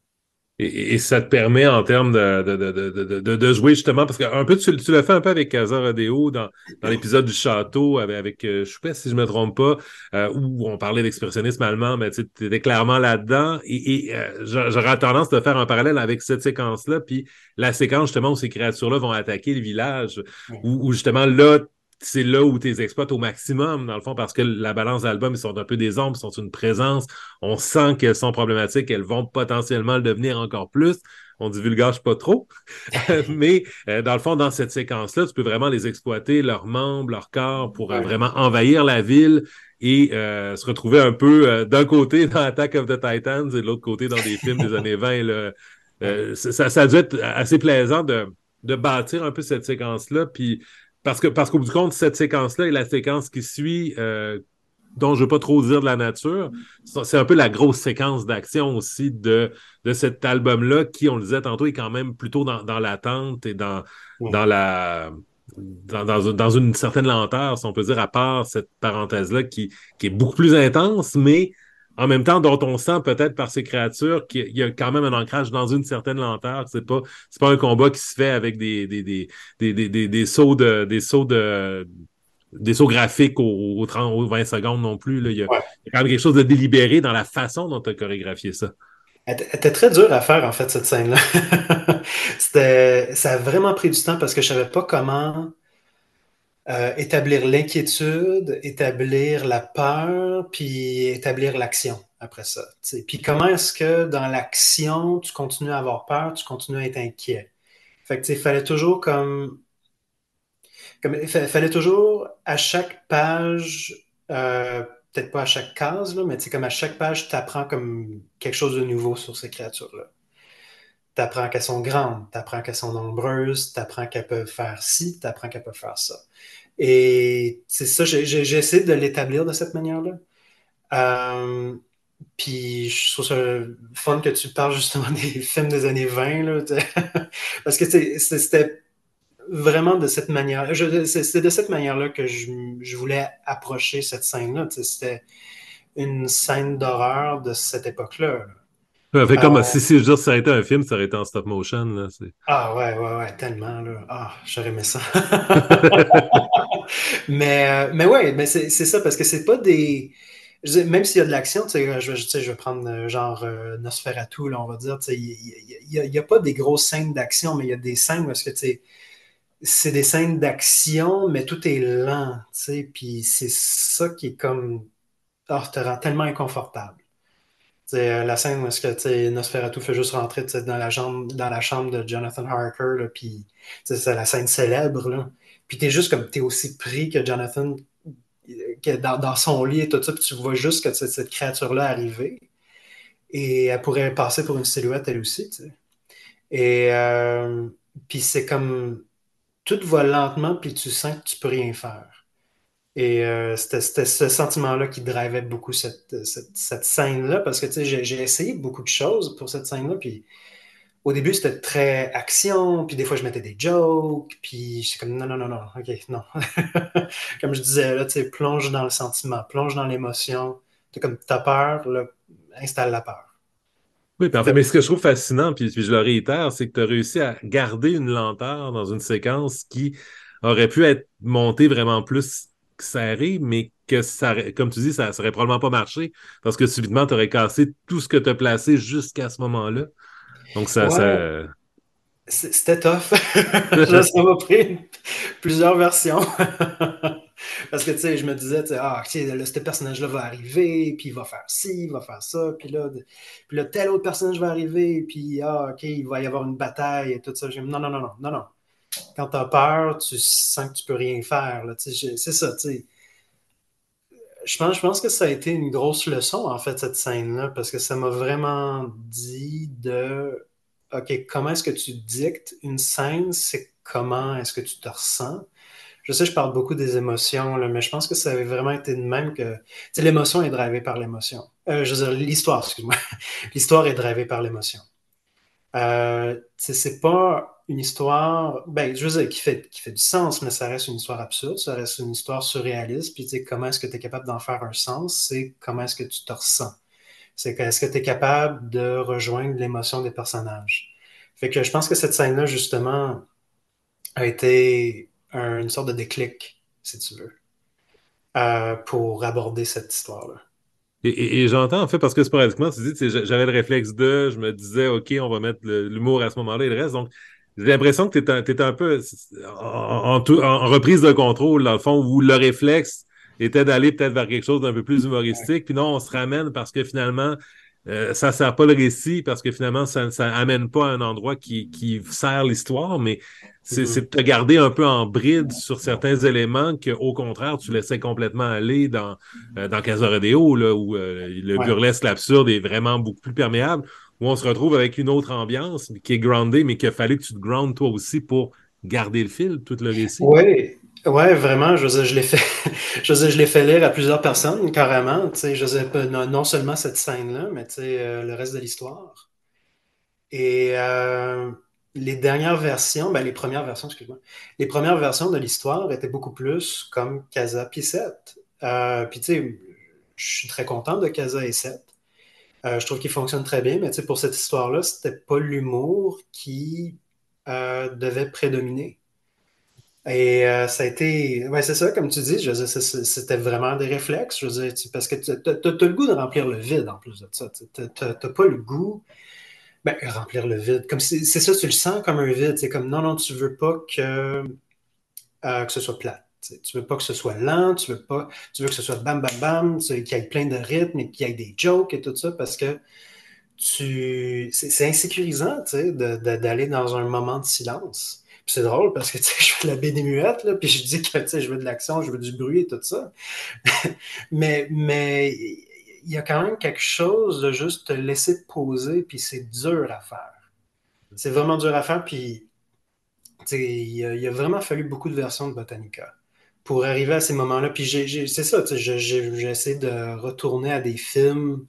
Et, et ça te permet en termes de, de, de, de, de, de- de jouer justement, parce que un peu tu, tu l'as fait un peu avec Casa Rodeo dans, dans l'épisode du château avec, avec euh, je sais pas si je me trompe pas, euh, où on parlait d'expressionnisme allemand, mais tu étais clairement là-dedans. Et, et euh, j'a- j'aurais tendance de faire un parallèle avec cette séquence-là, puis la séquence justement où ces créatures-là vont attaquer le village, Ouais. où, où justement là, c'est là où tu les exploites au maximum, dans le fond, parce que la balance d'album, ils sont un peu des ombres, ils sont une présence. On sent qu'elles sont problématiques, elles vont potentiellement le devenir encore plus. On divulgage pas trop. Mais euh, dans le fond, dans cette séquence-là, tu peux vraiment les exploiter, leurs membres, leur corps, pour euh, Ouais. vraiment envahir la ville et euh, se retrouver un peu euh, d'un côté dans Attack of the Titans et de l'autre côté dans des films des années vingt. Là. Ouais. Euh, ça, ça a dû être assez plaisant de, de bâtir un peu cette séquence-là. Puis parce que parce qu'au bout du compte, cette séquence-là et la séquence qui suit, euh, dont je ne veux pas trop dire de la nature, c'est un peu la grosse séquence d'action aussi de, de cet album-là qui, on le disait tantôt, est quand même plutôt dans, dans l'attente et dans, Ouais. dans la dans, dans, dans une certaine lenteur, si on peut dire, à part cette parenthèse-là qui, qui est beaucoup plus intense, mais en même temps, dont on sent peut-être par ces créatures qu'il y a quand même un ancrage dans une certaine lenteur. C'est pas, c'est pas un combat qui se fait avec des, des, des, des, des, des, des sauts de, des sauts de, des sauts graphiques aux, aux trente, aux vingt secondes non plus. Là. Il, y a, Ouais. il y a quand même quelque chose de délibéré dans la façon dont tu as chorégraphié ça. Elle était elle était très dure à faire, en fait, cette scène-là. C'était, ça a vraiment pris du temps parce que je savais pas comment euh, établir l'inquiétude, établir la peur, puis établir l'action après ça. Tu sais. Puis comment est-ce que dans l'action, tu continues à avoir peur, tu continues à être inquiet. Fait que, tu sais, il fallait toujours comme, comme il fa- fallait toujours à chaque page, euh, peut-être pas à chaque case, là, mais tu sais, comme à chaque page, tu apprends comme quelque chose de nouveau sur ces créatures-là. T'apprends qu'elles sont grandes, t'apprends qu'elles sont nombreuses, t'apprends qu'elles peuvent faire ci, t'apprends qu'elles peuvent faire ça. Et c'est ça, j'ai j'ai- j'ai essayé de l'établir de cette manière-là. Euh, puis je trouve ça fun que tu parles justement des films des années vingt, là, tu sais. Parce que c'est- c'est- c'était vraiment de cette manière, je- c'est c'est de cette manière-là que je, je voulais approcher cette scène-là. Tu sais. C'était une scène d'horreur de cette époque-là. Ça fait Là. comme si, si je veux dire, ça aurait été un film, ça aurait été en stop motion. Là, c'est... Ah ouais, ouais, ouais, tellement, là. Ah, j'aurais aimé ça. Mais, euh, mais ouais, mais c'est c'est ça, parce que c'est pas des. Je veux dire, même s'il y a de l'action, tu sais, je, je- tu sais, je vais prendre euh, genre euh, Nosferatu, là, on va dire, tu sais, il n'y a, il y a pas des grosses scènes d'action, mais il y a des scènes où est-ce que, tu sais, c'est des scènes d'action, mais tout est lent, tu sais, puis c'est ça qui est comme. Ah, te rend tellement inconfortable. Tu sais, euh, la scène où est-ce que tu sais, Nosferatu fait juste rentrer tu sais, dans la chambre, dans la chambre de Jonathan Harker, là, puis tu sais, c'est la scène célèbre, là. Puis t'es juste comme, t'es aussi pris que Jonathan, euh, que dans, dans son lit et tout ça, puis tu vois juste que cette, cette créature-là arriver, et elle pourrait passer pour une silhouette elle aussi, tu sais. Et euh, puis c'est comme, tout va lentement, puis tu sens que tu peux rien faire. Et euh, c'était c'était ce sentiment-là qui drivait beaucoup cette, cette, cette scène-là, parce que tu sais, j'ai j'ai essayé beaucoup de choses pour cette scène-là, puis au début, c'était très action, puis des fois, je mettais des jokes, puis j'étais comme, non, non, non, non, ok, non. Comme je disais, là, tu sais, plonge dans le sentiment, plonge dans l'émotion. Tu comme, t'as peur, là, installe la peur. Oui, puis en fait, Fais- mais ce que je trouve fascinant, puis, puis je le réitère, c'est que tu as réussi à garder une lenteur dans une séquence qui aurait pu être montée vraiment plus serrée, mais que ça, aurait- comme tu dis, ça serait probablement pas marché parce que subitement, tu aurais cassé tout ce que tu as placé jusqu'à ce moment-là. Donc, ça, Ouais, ça... c- c'était tough. Là, ça m'a pris plusieurs versions. Parce que, tu sais, je me disais, tu sais, ah, ok, là, ce personnage-là va arriver, puis il va faire ci, il va faire ça, puis là, de- puis là, tel autre personnage va arriver, puis, ah, ok, il va y avoir une bataille et tout ça. J'ai dit, non, non, non, non, non, non. Quand t'as peur, tu sens que tu peux rien faire, là, tu sais, je- c'est ça, tu sais. je pense, je pense que ça a été une grosse leçon, en fait, cette scène-là, parce que ça m'a vraiment dit de, OK, comment est-ce que tu dictes une scène? C'est comment est-ce que tu te ressens? Je sais, je parle beaucoup des émotions, là, mais je pense que ça avait vraiment été de même que, tu sais, l'émotion est drivée par l'émotion. Euh, je veux dire, l'histoire, excuse-moi. L'histoire est drivée par l'émotion. Euh, c'est pas une histoire, ben, je veux dire, qui fait, qui fait du sens, mais ça reste une histoire absurde, ça reste une histoire surréaliste. Puis, tu sais, comment est-ce que tu es capable d'en faire un sens? C'est comment est-ce que tu te ressens? C'est que, est-ce que tu es capable de rejoindre l'émotion des personnages? Fait que je pense que cette scène-là, justement, a été un- une sorte de déclic, si tu veux, euh, pour aborder cette histoire-là. Et, et- et j'entends, en fait, parce que sporadiquement, tu dis, tu sais, j'a- j'avais le réflexe de, je me disais, OK, on va mettre le- l'humour à ce moment-là et le reste. Donc, j'ai l'impression que tu étais, un peu en, en tout- en reprise de contrôle, dans le fond, où le réflexe était d'aller peut-être vers quelque chose d'un peu plus humoristique. Puis non, on se ramène parce que finalement, euh, ça sert pas le récit, parce que finalement, ça, ça amène pas à un endroit qui, qui sert l'histoire, mais c'est c'est Mhm. de te garder un peu en bride sur certains éléments que, au contraire, tu laissais complètement aller dans euh, dans Casa Rodeo, là, où euh, le Ouais. burlesque, l'absurde est vraiment beaucoup plus perméable, où on se retrouve avec une autre ambiance qui est groundée, mais qu'il a fallu que tu te groundes toi aussi pour garder le fil, tout le récit. Oui, ouais, vraiment, je veux dire, je l'ai fait, je veux dire, je l'ai fait lire à plusieurs personnes, carrément, tu sais, je veux dire, pas- non, non seulement cette scène-là, mais tu sais, euh, le reste de l'histoire. Et euh, les dernières versions, ben les premières versions, excuse-moi, les premières versions de l'histoire étaient beaucoup plus comme Casa puis Seth. Euh, puis tu sais, je suis très content de Casa et Seth. Euh, je trouve qu'ils fonctionnent très bien, mais tu sais, pour cette histoire-là, c'était pas l'humour qui euh, devait prédominer. Et euh, ça a été, ouais, c'est ça, comme tu dis, je veux dire, c'est- c'est- c'était vraiment des réflexes, je veux dire, tu- parce que tu as, le goût de remplir le vide en plus de ça. Tu n'as pas le goût, ben, remplir le vide, comme si- c'est ça, tu le sens comme un vide, c'est comme non, non, tu veux pas que, euh, que ce soit plat. Tu sais, tu veux pas que ce soit lent, tu veux pas, tu veux que ce soit bam, bam, bam, tu sais, qu'il y ait plein de rythmes et qu'il y ait des jokes et tout ça, parce que tu, c'est c'est insécurisant, tu sais, de- de- d'aller dans un moment de silence. Puis c'est drôle parce que, tu sais, je fais de la B D muette, là, puis je dis que, tu sais, je veux de l'action, je veux du bruit et tout ça. Mais, mais il y a quand même quelque chose de juste te laisser poser, puis c'est dur à faire. C'est vraiment dur à faire, puis tu sais, il a, il a vraiment fallu beaucoup de versions de Botanica pour arriver à ces moments-là. Puis j'ai, j'ai- c'est ça, tu sais, j'ai j'ai- j'ai essayé de retourner à des films.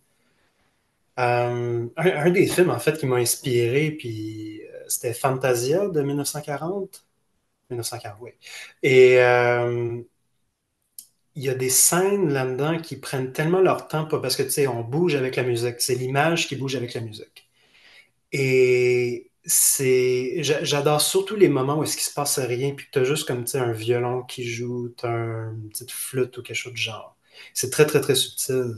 Euh, un, un des films, en fait, qui m'a inspiré, puis euh, c'était Fantasia de mille neuf cent quarante. mille neuf cent quarante, oui. Et euh, il y a des scènes là-dedans qui prennent tellement leur temps, pas parce que, tu sais, on bouge avec la musique. C'est l'image qui bouge avec la musique. Et c'est, j'a- j'adore surtout les moments où est-ce qu'il se passe rien, puis que tu as juste comme, tu sais, un violon qui joue, tu as une petite flûte ou quelque chose de genre. C'est très, très, très subtil.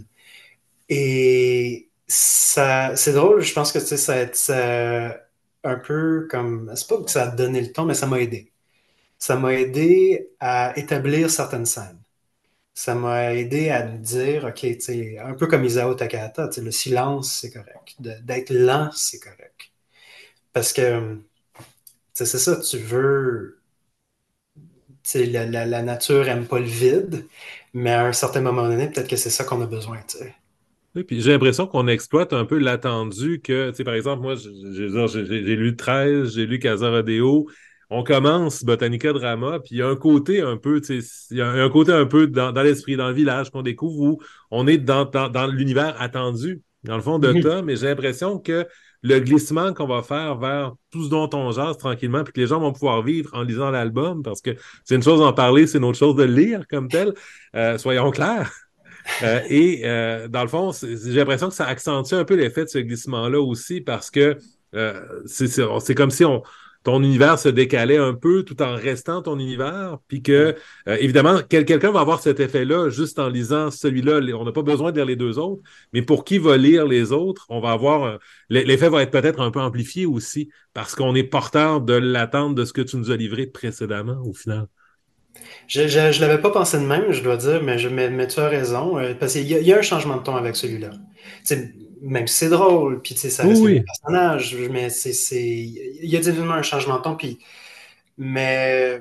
Et ça, c'est drôle, je pense que tu sais, ça, ça un peu comme, c'est pas que ça a donné le ton, mais ça m'a aidé. Ça m'a aidé à établir certaines scènes. Ça m'a aidé à me dire, OK, tu sais, un peu comme Isao Takahata, tu sais, le silence, c'est correct. De- D'être lent, c'est correct. Parce que, tu sais, c'est ça, tu veux, tu sais, la, la, la nature aime pas le vide, mais à un certain moment donné, peut-être que c'est ça qu'on a besoin, tu sais. Oui, puis j'ai l'impression qu'on exploite un peu l'attendu que, tu sais, par exemple, moi, j'ai j'ai- j'ai- j'ai lu treize, j'ai lu Casa Rodeo. On commence Botanica Drama, puis il y a un côté un peu, tu sais, il y a un côté un peu dans, dans l'esprit, dans le village qu'on découvre où on est dans, dans, dans l'univers attendu, dans le fond de Mhm. Tom, mais j'ai l'impression que le glissement qu'on va faire vers tout ce dont on jase tranquillement, puis que les gens vont pouvoir vivre en lisant l'album, parce que c'est une chose d'en parler, c'est une autre chose de le lire comme tel, euh, soyons clairs. Euh, et euh, dans le fond, c'est- j'ai l'impression que ça accentue un peu l'effet de ce glissement-là aussi parce que euh, c'est c'est- c'est comme si on, ton univers se décalait un peu tout en restant ton univers. Puis que, Ouais. euh, évidemment, quel- quelqu'un va avoir cet effet-là juste en lisant celui-là. On n'a pas besoin de lire les deux autres, mais pour qui va lire les autres, on va avoir. un- L'effet va être peut-être un peu amplifié aussi parce qu'on est porteur de l'attente de ce que tu nous as livré précédemment au final. Je, je, je l'avais pas pensé de même, je dois dire, mais, je, mais, mais tu as raison, euh, parce qu'il y, a- il y a un changement de ton avec celui-là. Tu sais, même si c'est drôle, puis tu sais, ça Oui, reste les mêmes oui. personnages, mais c'est, c'est, il y a évidemment un changement de ton, puis, mais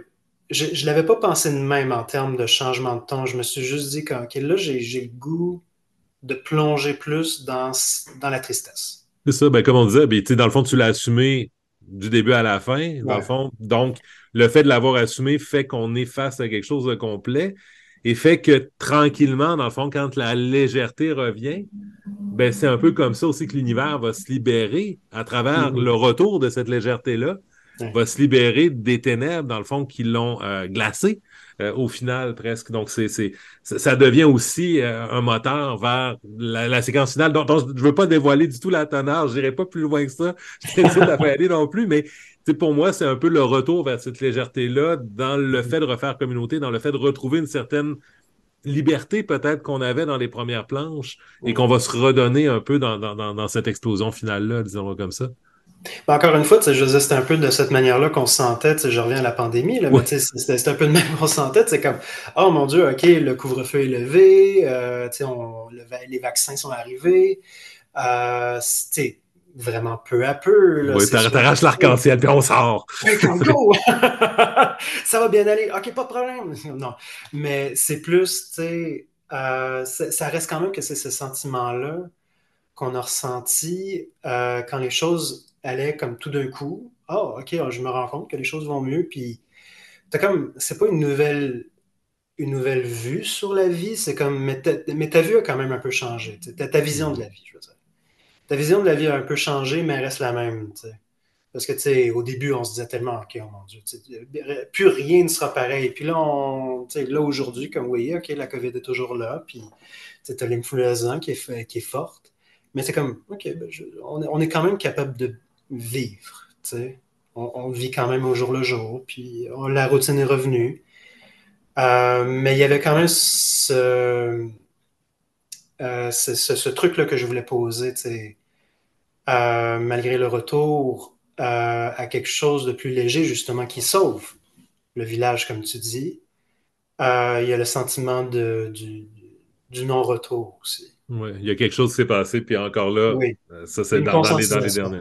je ne l'avais pas pensé de même en termes de changement de ton. Je me suis juste dit que ok, là, j'ai j'ai le goût de plonger plus dans, dans la tristesse. C'est ça, ben, comme on disait, ben, tu sais, dans le fond, tu l'as assumé du début à la fin, dans le Ouais. fond. Donc, le fait de l'avoir assumé fait qu'on est face à quelque chose de complet et fait que tranquillement, dans le fond, quand la légèreté revient, ben, c'est un peu comme ça aussi que l'univers va se libérer à travers Mhm. le retour de cette légèreté-là, Ouais. va se libérer des ténèbres, dans le fond, qui l'ont euh, glacé euh, au final presque. Donc, c'est, c'est, ça devient aussi euh, un moteur vers la, la séquence finale. Donc, donc, je ne veux pas dévoiler du tout la tonnage, je n'irai pas plus loin que ça. Je t'invite à pas y aller non plus, mais pour moi, c'est un peu le retour vers cette légèreté-là dans le Mhm. fait de refaire communauté, dans le fait de retrouver une certaine liberté peut-être qu'on avait dans les premières planches et qu'on Mhm. va se redonner un peu dans, dans, dans, dans cette explosion finale-là, disons-le comme ça. Ben, encore une fois, tu sais, je veux dire, c'était un peu de cette manière-là qu'on se sentait. Tu sais, je reviens à la pandémie, là, mais Oui, tu sais, c'était c'était un peu de même qu'on se sentait. C'est comme, oh mon Dieu, OK, le couvre-feu est levé, euh, tu sais, on- le va- les vaccins sont arrivés. Euh, c'est vraiment peu à peu, là, oui, c'est sûr que t'arraches l'arc-en-ciel puis on sort. hey, go, go! Ça va bien aller. OK, pas de problème. Non, mais c'est plus, tu sais, euh, ça ça reste quand même que c'est ce sentiment-là qu'on a ressenti euh, quand les choses allaient comme tout d'un coup. Oh, OK, je me rends compte que les choses vont mieux. Puis, t'as comme, c'est pas une nouvelle, une nouvelle vue sur la vie, c'est comme, mais ta, mais ta vue a quand même un peu changé. Tu sais, ta, ta vision de Mhm. la vie, je veux dire. Ta vision de la vie a un peu changé, mais elle reste la même, tu sais. Parce que, tu sais, au début, on se disait tellement, OK, oh mon Dieu, tu sais, plus rien ne sera pareil. Puis là, on, tu sais, là, aujourd'hui, comme vous voyez, OK, la COVID est toujours là, puis tu as l'influenza qui est, qui est forte. Mais c'est comme, OK, ben, je- on, est- on est quand même capable de vivre, tu sais. On, on vit quand même au jour le jour, puis on- la routine est revenue. Euh, mais il y avait quand même ce, euh, ce, ce- ce truc-là que je voulais poser, tu sais. Euh, malgré le retour euh, à quelque chose de plus léger, justement, qui sauve le village, comme tu dis. Euh, il y a le sentiment de, du, du non-retour aussi. Ouais, il y a quelque chose qui s'est passé, puis encore là, Oui, euh, ça c'est une dans, dans les, dans les conscientisation. dernières.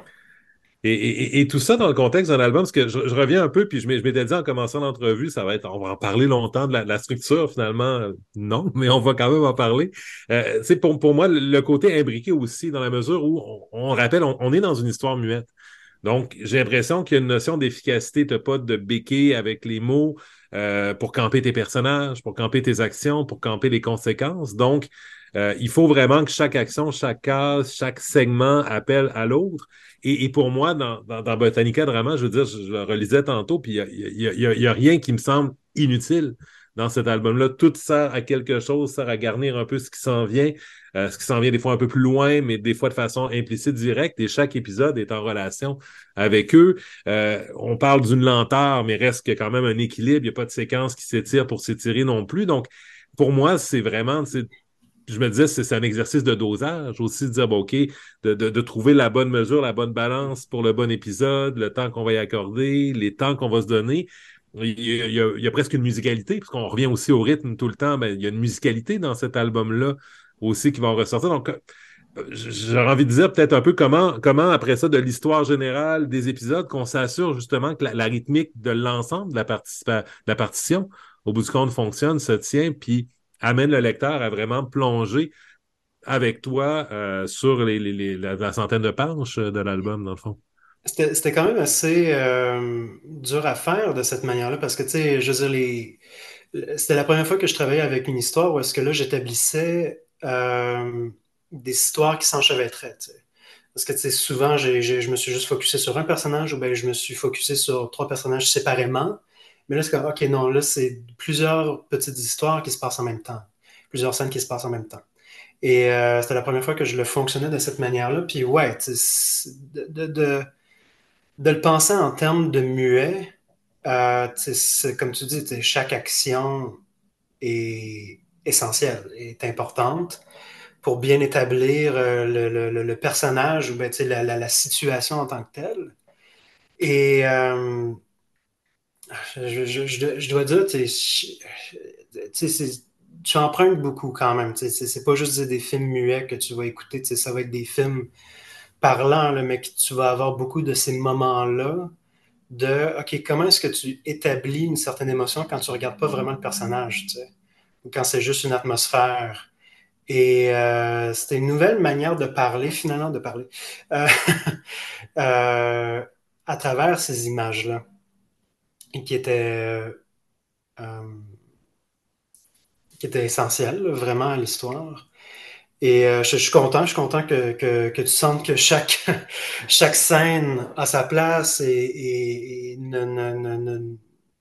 Et, et- et tout ça dans le contexte d'un album, parce que je, je reviens un peu, puis je m'ai- je m'étais dit en commençant l'entrevue, ça va être, on va en parler longtemps de la, de la structure, finalement, euh, non, mais on va quand même en parler. Euh, tu sais, pour, pour moi, le, le côté imbriqué aussi, dans la mesure où, on, on rappelle, on, on est dans une histoire muette. Donc, j'ai l'impression qu'il y a une notion d'efficacité. Tu n'as pas de béquille avec les mots euh, pour camper tes personnages, pour camper tes actions, pour camper les conséquences. Donc, euh, il faut vraiment que chaque action, chaque case, chaque segment appelle à l'autre. Et, et pour moi, dans, dans, dans Botanica Drama, je veux dire, je, je le relisais tantôt, puis il n'y a, y a, y a, y a rien qui me semble inutile dans cet album-là. Tout sert à quelque chose, sert à garnir un peu ce qui s'en vient. Euh, ce qui s'en vient des fois un peu plus loin, mais des fois de façon implicite, directe, et chaque épisode est en relation avec eux. Euh, on parle d'une lenteur, mais reste qu'il y a quand même un équilibre, il n'y a pas de séquence qui s'étire pour s'étirer non plus. Donc, pour moi, c'est vraiment, c'est, je me disais, c'est un exercice de dosage aussi, de dire, bon, OK, de, de, de trouver la bonne mesure, la bonne balance pour le bon épisode, le temps qu'on va y accorder, les temps qu'on va se donner. Il y, a, il, y a, il y a presque une musicalité, puisqu'on revient aussi au rythme tout le temps. Ben, il y a une musicalité dans cet album-là aussi qui va en ressortir. Donc, euh, j'aurais envie de dire peut-être un peu comment, comment après ça, de l'histoire générale des épisodes, qu'on s'assure justement que la, la rythmique de l'ensemble de la, participa- de la partition, au bout du compte, fonctionne, se tient, puis amène le lecteur à vraiment plonger avec toi euh, sur les, les- les- la, la centaine de pages de l'album, dans le fond. C'était c'était quand même assez euh, dur à faire de cette manière-là parce que, tu sais, je veux dire, les... c'était la première fois que je travaillais avec une histoire où est-ce que là, j'établissais euh, des histoires qui s'enchevêtraient, tu sais. Parce que, tu sais, souvent, j'ai, j'ai- je me suis juste focusé sur un personnage ou bien je me suis focusé sur trois personnages séparément. Mais là, c'est comme, OK, non, là, c'est plusieurs petites histoires qui se passent en même temps. Plusieurs scènes qui se passent en même temps. Et euh, c'était la première fois que je le fonctionnais de cette manière-là. Puis ouais, tu sais, de, de, de, de le penser en termes de muet, euh, tu sais, c'est- comme tu dis, tu sais, chaque action est essentielle, est importante pour bien établir euh, le, le- le- le personnage ou ben, tu sais, la, la- la situation en tant que telle. Et euh, je, je- je- je dois dire, tu sais, je- tu sais, c'est- tu empruntes beaucoup quand même. Tu sais, c'est c'est pas juste des films muets que tu vas écouter, tu sais, ça va être des films parlants, là, mais que tu vas avoir beaucoup de ces moments-là de, OK, comment est-ce que tu établis une certaine émotion quand tu regardes pas vraiment le personnage, tu sais, ou quand c'est juste une atmosphère. Et euh, c'était une nouvelle manière de parler, finalement, de parler, euh, euh, à travers ces images-là, et qui était, euh, qui était essentielle, là, vraiment, à l'histoire. Et euh, je, je suis content, je suis content que, que, que tu sentes que chaque, chaque scène a sa place et, et, et ne, ne, ne, ne,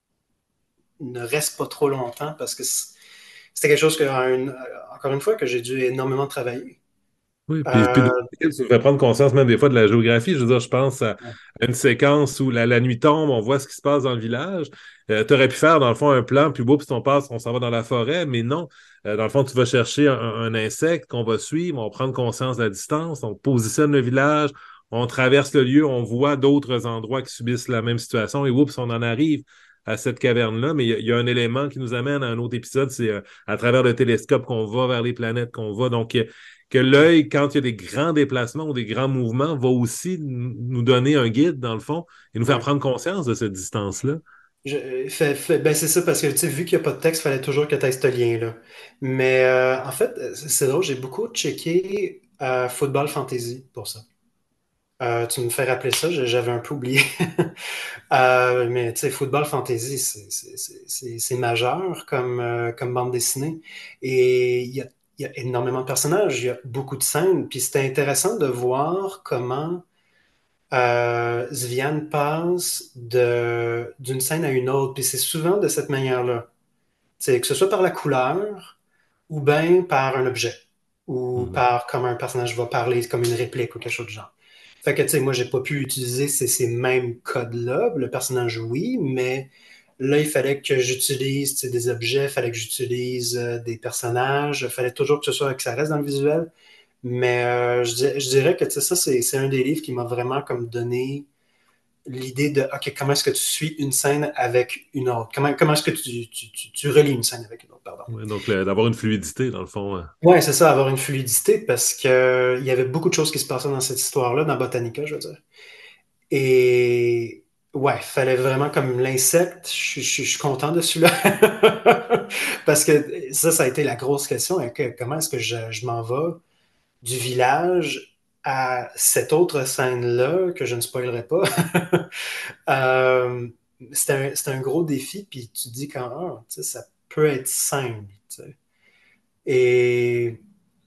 ne reste pas trop longtemps parce que c'était quelque chose que, une, encore une fois, que j'ai dû énormément travailler. Oui, puis, puis Euh, de- ça fait prendre conscience même des fois de la géographie. Je veux dire, je pense à, ouais, à une séquence où la, la nuit tombe, on voit ce qui se passe dans le village. Euh, tu aurais pu faire, dans le fond, un plan, puis oups, on passe, on s'en va dans la forêt, mais non. Euh, dans le fond, tu vas chercher un, un insecte qu'on va suivre, on va prendre conscience de la distance, on positionne le village, on traverse le lieu, on voit d'autres endroits qui subissent la même situation, et oups, on en arrive à cette caverne-là. Mais il y, a il y a un élément qui nous amène à un autre épisode, c'est euh, à travers le télescope qu'on va vers les planètes, qu'on va. Donc, euh, que l'œil, quand il y a des grands déplacements ou des grands mouvements, va aussi nous donner un guide, dans le fond, et nous faire ouais. prendre conscience de cette distance-là. Je, fait, fait- ben c'est ça, parce que tu sais, vu qu'il n'y a pas de texte, il fallait toujours que tu aies ce lien-là. Mais euh, en fait, c'est c'est drôle, j'ai beaucoup checké euh, Football Fantasy pour ça. Euh, tu me fais rappeler ça, je- j'avais un peu oublié. Euh, mais tu sais, Football Fantasy, c'est c'est- c'est- c'est- c'est majeur comme, euh, comme bande dessinée. Et il y a, il y a énormément de personnages, il y a beaucoup de scènes. Puis c'était intéressant de voir comment euh, Sviane passe de, d'une scène à une autre. Puis c'est souvent de cette manière-là. C'est que ce soit par la couleur ou bien par un objet ou Mhm. par comment un personnage va parler, comme une réplique ou quelque chose de genre. Fait que, tu sais, moi, j'ai pas pu utiliser ces, ces mêmes codes-là. Le personnage, oui, mais là, il fallait que j'utilise, tu sais, des objets, il fallait que j'utilise euh, des personnages, il fallait toujours que ce soit, que ça reste dans le visuel. Mais euh, je, di- je dirais que, tu sais, ça, c'est, c'est un des livres qui m'a vraiment comme donné l'idée de, OK, comment est-ce que tu suis une scène avec une autre? Comment, comment est-ce que tu, tu, tu, tu relis une scène avec une autre, pardon? Ouais, donc, le- d'avoir une fluidité, dans le fond. euh. Ouais, c'est ça, avoir une fluidité, parce que euh, il y avait beaucoup de choses qui se passaient dans cette histoire-là, dans Botanica, je veux dire. Et ouais, il fallait vraiment comme l'insecte, je, je- je suis content de celui-là. Parce que ça, ça a été la grosse question. Hein, que- comment est-ce que je, je m'en vais du village à cette autre scène-là, que je ne spoilerai pas? Euh, c'était un, c'était un gros défi, puis tu te dis quand ah, tu sais, ça peut être simple. Tu sais. Et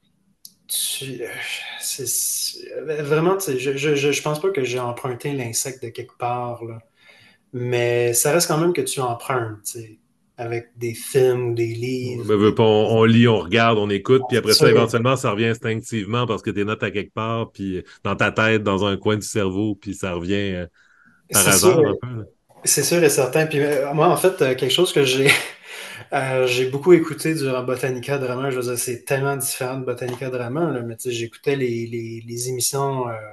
tu- c'est, c'est- vraiment, tu sais, je, je, je, je pense pas que j'ai emprunté l'insecte de quelque part, là. Mais ça reste quand même que tu empruntes, tu sais, avec des films ou des Ouais, livres ben, ou veut des... pas, on, on lit, on regarde, on écoute, puis après C'est ça, sûr, éventuellement, ça revient instinctivement parce que tes notes à quelque part, puis euh, dans ta tête, dans un coin du cerveau, puis ça revient euh, par c'est sûr, hasard un peu, là. c'est sûr et certain. Puis euh, moi, en fait, euh, quelque chose que j'ai euh, j'ai beaucoup écouté durant Botanica Drama, je veux dire, c'est tellement différent de Botanica Drama, là, mais tu sais, j'écoutais les, les, les émissions euh,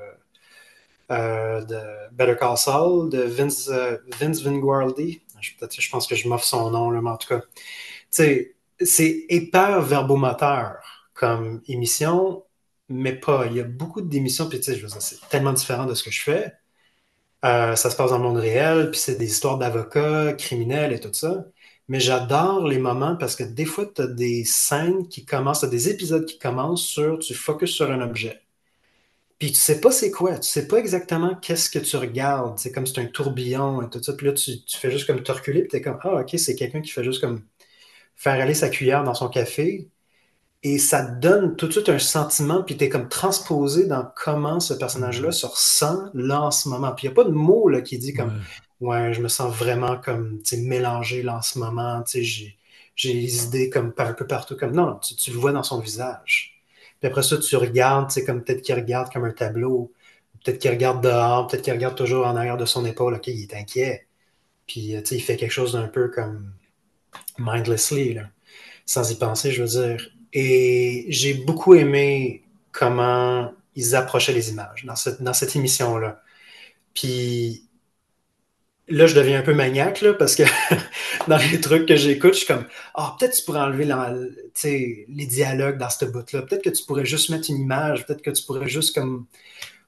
euh, de Better Call Saul, de Vince, euh, Vince Vinguardi. Je, peut-être, je pense que je m'offre son nom, là, mais en tout cas, tu sais, c'est hyper verbomoteur comme émission, mais pas. Il y a beaucoup d'émissions, puis tu sais, je veux dire, c'est tellement différent de ce que je fais. Euh, ça se passe dans le monde réel, puis c'est des histoires d'avocats, criminels et tout ça. Mais j'adore les moments parce que des fois, tu as des scènes qui commencent, tu as des épisodes qui commencent sur, tu focuses sur un objet. Puis tu sais pas c'est quoi, tu sais pas exactement qu'est-ce que tu regardes. C'est comme c'est un tourbillon et tout ça. Puis là, tu, tu fais juste comme te reculer, puis t'es comme, ah, ok, c'est quelqu'un qui fait juste comme faire aller sa cuillère dans son café. Et ça te donne tout de suite un sentiment, puis t'es comme transposé dans comment ce personnage-là Mhm. se ressent là en ce moment. Puis il n'y a pas de mot là, qui dit comme, Ouais. ouais, je me sens vraiment comme, tu sais, mélangé là en ce moment, tu sais, j'ai, j'ai les idées comme par un peu partout, comme, non, tu, tu le vois dans son visage. Puis après ça, tu regardes, tu sais, comme peut-être qu'il regarde comme un tableau, peut-être qu'il regarde dehors, peut-être qu'il regarde toujours en arrière de son épaule, ok, il est inquiet. Puis, euh, tu sais, il fait quelque chose d'un peu comme mindlessly, là, sans y penser, je veux dire. Et j'ai beaucoup aimé comment ils approchaient les images dans cette, dans cette émission-là. Puis là, je deviens un peu maniaque, là, parce que dans les trucs que j'écoute, je suis comme, ah, peut-être tu pourrais enlever la- tu sais, les dialogues dans ce bout-là. Peut-être que tu pourrais juste mettre une image. Peut-être que tu pourrais juste comme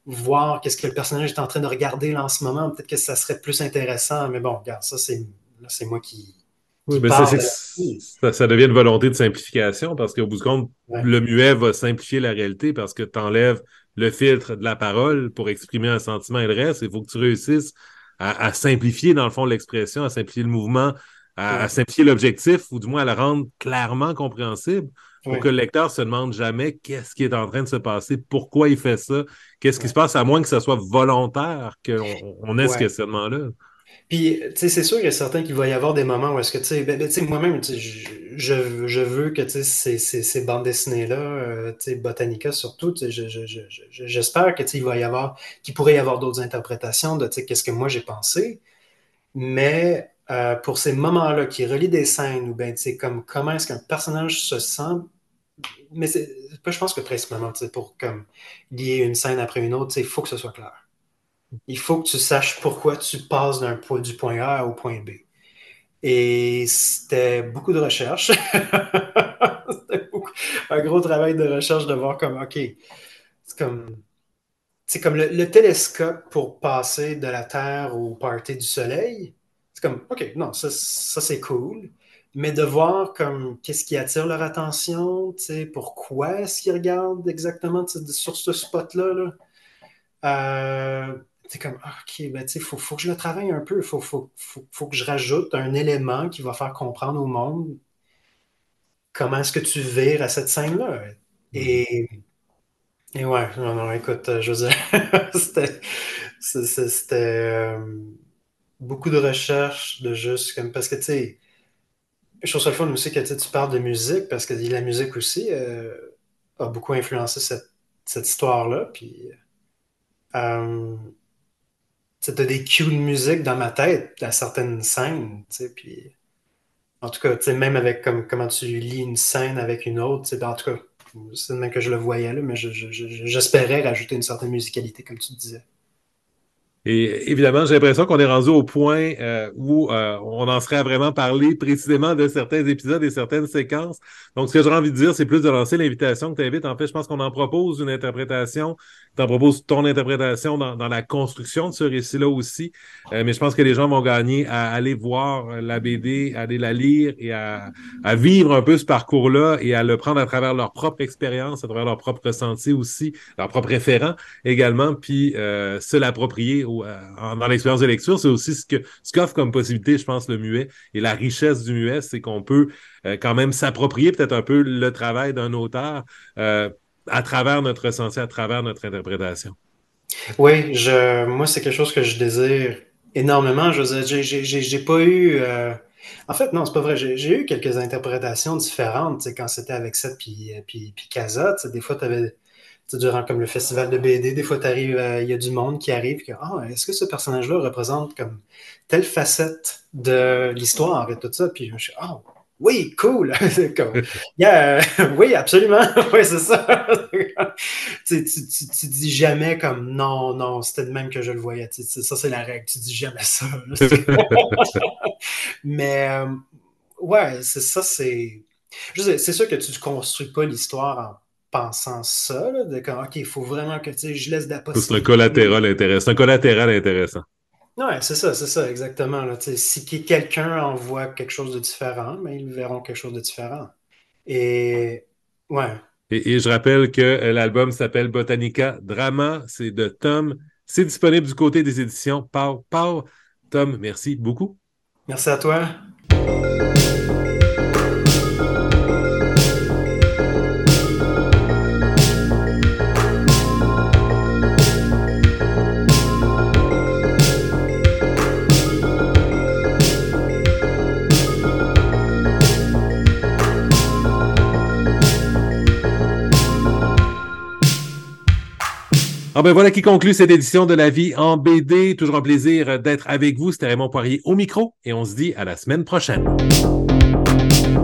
voir qu'est-ce que le personnage est en train de regarder là en ce moment. Peut-être que ça serait plus intéressant. Mais bon, regarde, ça, c'est, là, c'est moi qui, Oui, qui mais c'est, parle c'est de que la vie. ça, ça devient une volonté de simplification parce qu'au bout du compte, Ouais, le muet va simplifier la réalité parce que tu enlèves le filtre de la parole pour exprimer un sentiment et le reste. Il faut que tu réussisses à, à simplifier, dans le fond, l'expression, à simplifier le mouvement, à, à ouais, simplifier l'objectif ou du moins à le rendre clairement compréhensible pour que ouais, le lecteur se demande jamais qu'est-ce qui est en train de se passer, pourquoi il fait ça, qu'est-ce qui se ouais. passe, à moins que ce soit volontaire qu'on on ait ce Ouais. questionnement-là. Puis, tu sais, c'est sûr qu'il y a certains qu'il va y avoir des moments où est-ce que, tu sais, ben, ben, tu sais, moi-même, tu sais, je, je, je veux que, tu sais, ces, ces, ces bandes dessinées-là, euh, tu sais, Botanica surtout, tu sais, je- je- je- je- j'espère que, tu sais, il va y avoir, qu'il pourrait y avoir d'autres interprétations de, tu sais, qu'est-ce que moi j'ai pensé. Mais euh, pour ces moments-là qui relient des scènes, ou ben, tu sais, comme comment est-ce qu'un personnage se sent, mais c'est, je pense que principalement, tu sais, pour comme lier une scène après une autre, tu sais, il faut que ce soit clair. Il faut que tu saches pourquoi tu passes d'un point, du point A au point B. Et c'était beaucoup de recherche. C'était beaucoup- un gros travail de recherche de voir comme, OK, c'est comme, c'est comme le, le télescope pour passer de la Terre au party du Soleil. C'est comme, OK, non, ça, ça c'est cool. Mais de voir comme qu'est-ce qui attire leur attention, tu sais, pourquoi est-ce qu'ils regardent exactement tu sais, sur ce spot-là, là. Euh, c'est comme, ah, OK, ben, tu sais, faut, faut que je le travaille un peu. Faut, faut, faut, faut que je rajoute un élément qui va faire comprendre au monde comment est-ce que tu vires à cette scène-là. Mhm. Et, et ouais, non, non, écoute, euh, je veux dire, c'était, c'est- c'est- c'était euh, beaucoup de recherche, de juste comme, parce que, tu sais, je trouve ça le fun aussi que tu sais, tu parles de musique, parce que la musique aussi euh, a beaucoup influencé cette, cette histoire-là. Puis, euh, tu as des cues de musique dans ma tête à certaines scènes, tu sais, puis en tout cas, tu sais, même avec comme, comment tu lis une scène avec une autre, tu sais, ben, en tout cas, c'est de même que je le voyais là, mais je- je- je- j'espérais rajouter une certaine musicalité, comme tu disais. Et évidemment, j'ai l'impression qu'on est rendu au point euh, où euh, on en serait à vraiment parler précisément de certains épisodes et certaines séquences. Donc, ce que j'ai envie de dire, c'est plus de lancer l'invitation que tu invites. En fait, je pense qu'on en propose une interprétation. Tu en proposes ton interprétation dans, dans la construction de ce récit-là aussi. Euh, mais je pense que les gens vont gagner à aller voir la B D, à aller la lire et à, à vivre un peu ce parcours-là et à le prendre à travers leur propre expérience, à travers leur propre ressenti aussi, leur propre référent également, puis euh, se l'approprier au, euh, dans l'expérience de lecture. C'est aussi ce que ce qu'offre comme possibilité, je pense, le muet. Et la richesse du muet, c'est qu'on peut euh, quand même s'approprier peut-être un peu le travail d'un auteur euh, à travers notre ressenti, à travers notre interprétation. Oui, je, moi, c'est quelque chose que je désire énormément. Je veux dire, j'ai, j'ai, j'ai j'ai pas eu. euh, En fait, non, c'est pas vrai. J'ai j'ai eu quelques interprétations différentes, tu sais, quand c'était avec ça, puis, euh, puis, puis Casa. Tu sais, des fois, tu avais, durant comme le festival de B D, des fois, t'arrives, euh, il y a du monde qui arrive, que, ah, est-ce que ce personnage-là représente comme telle facette de l'histoire et tout ça? Puis je suis, ah, oui, cool! C'est comme, yeah, euh, oui, absolument! Oui, c'est ça! tu, tu, tu, tu dis jamais comme, non, non, c'était de même que je le voyais. Tu sais, ça, c'est la règle. Tu dis jamais ça. Mais, euh, ouais, c'est ça, c'est. Je sais, c'est sûr que tu ne construis pas l'histoire en pensant ça, là, de comme, OK, il faut vraiment que tu sais, je laisse de la C'est un possibilité. collatéral intéressant. Un collatéral intéressant. Ouais, c'est ça, c'est ça, exactement. Là, tu sais, si qui- quelqu'un en voit quelque chose de différent, mais ils verront quelque chose de différent. Et ouais, Et, et je rappelle que euh, l'album s'appelle Botanica Drama. C'est de Tom. C'est disponible du côté des éditions Pau Pau. Tom, merci beaucoup. merci à toi. Ah ben voilà qui conclut cette édition de La Vie en B D. Toujours un plaisir d'être avec vous. C'était Raymond Poirier au micro et on se dit à la semaine prochaine.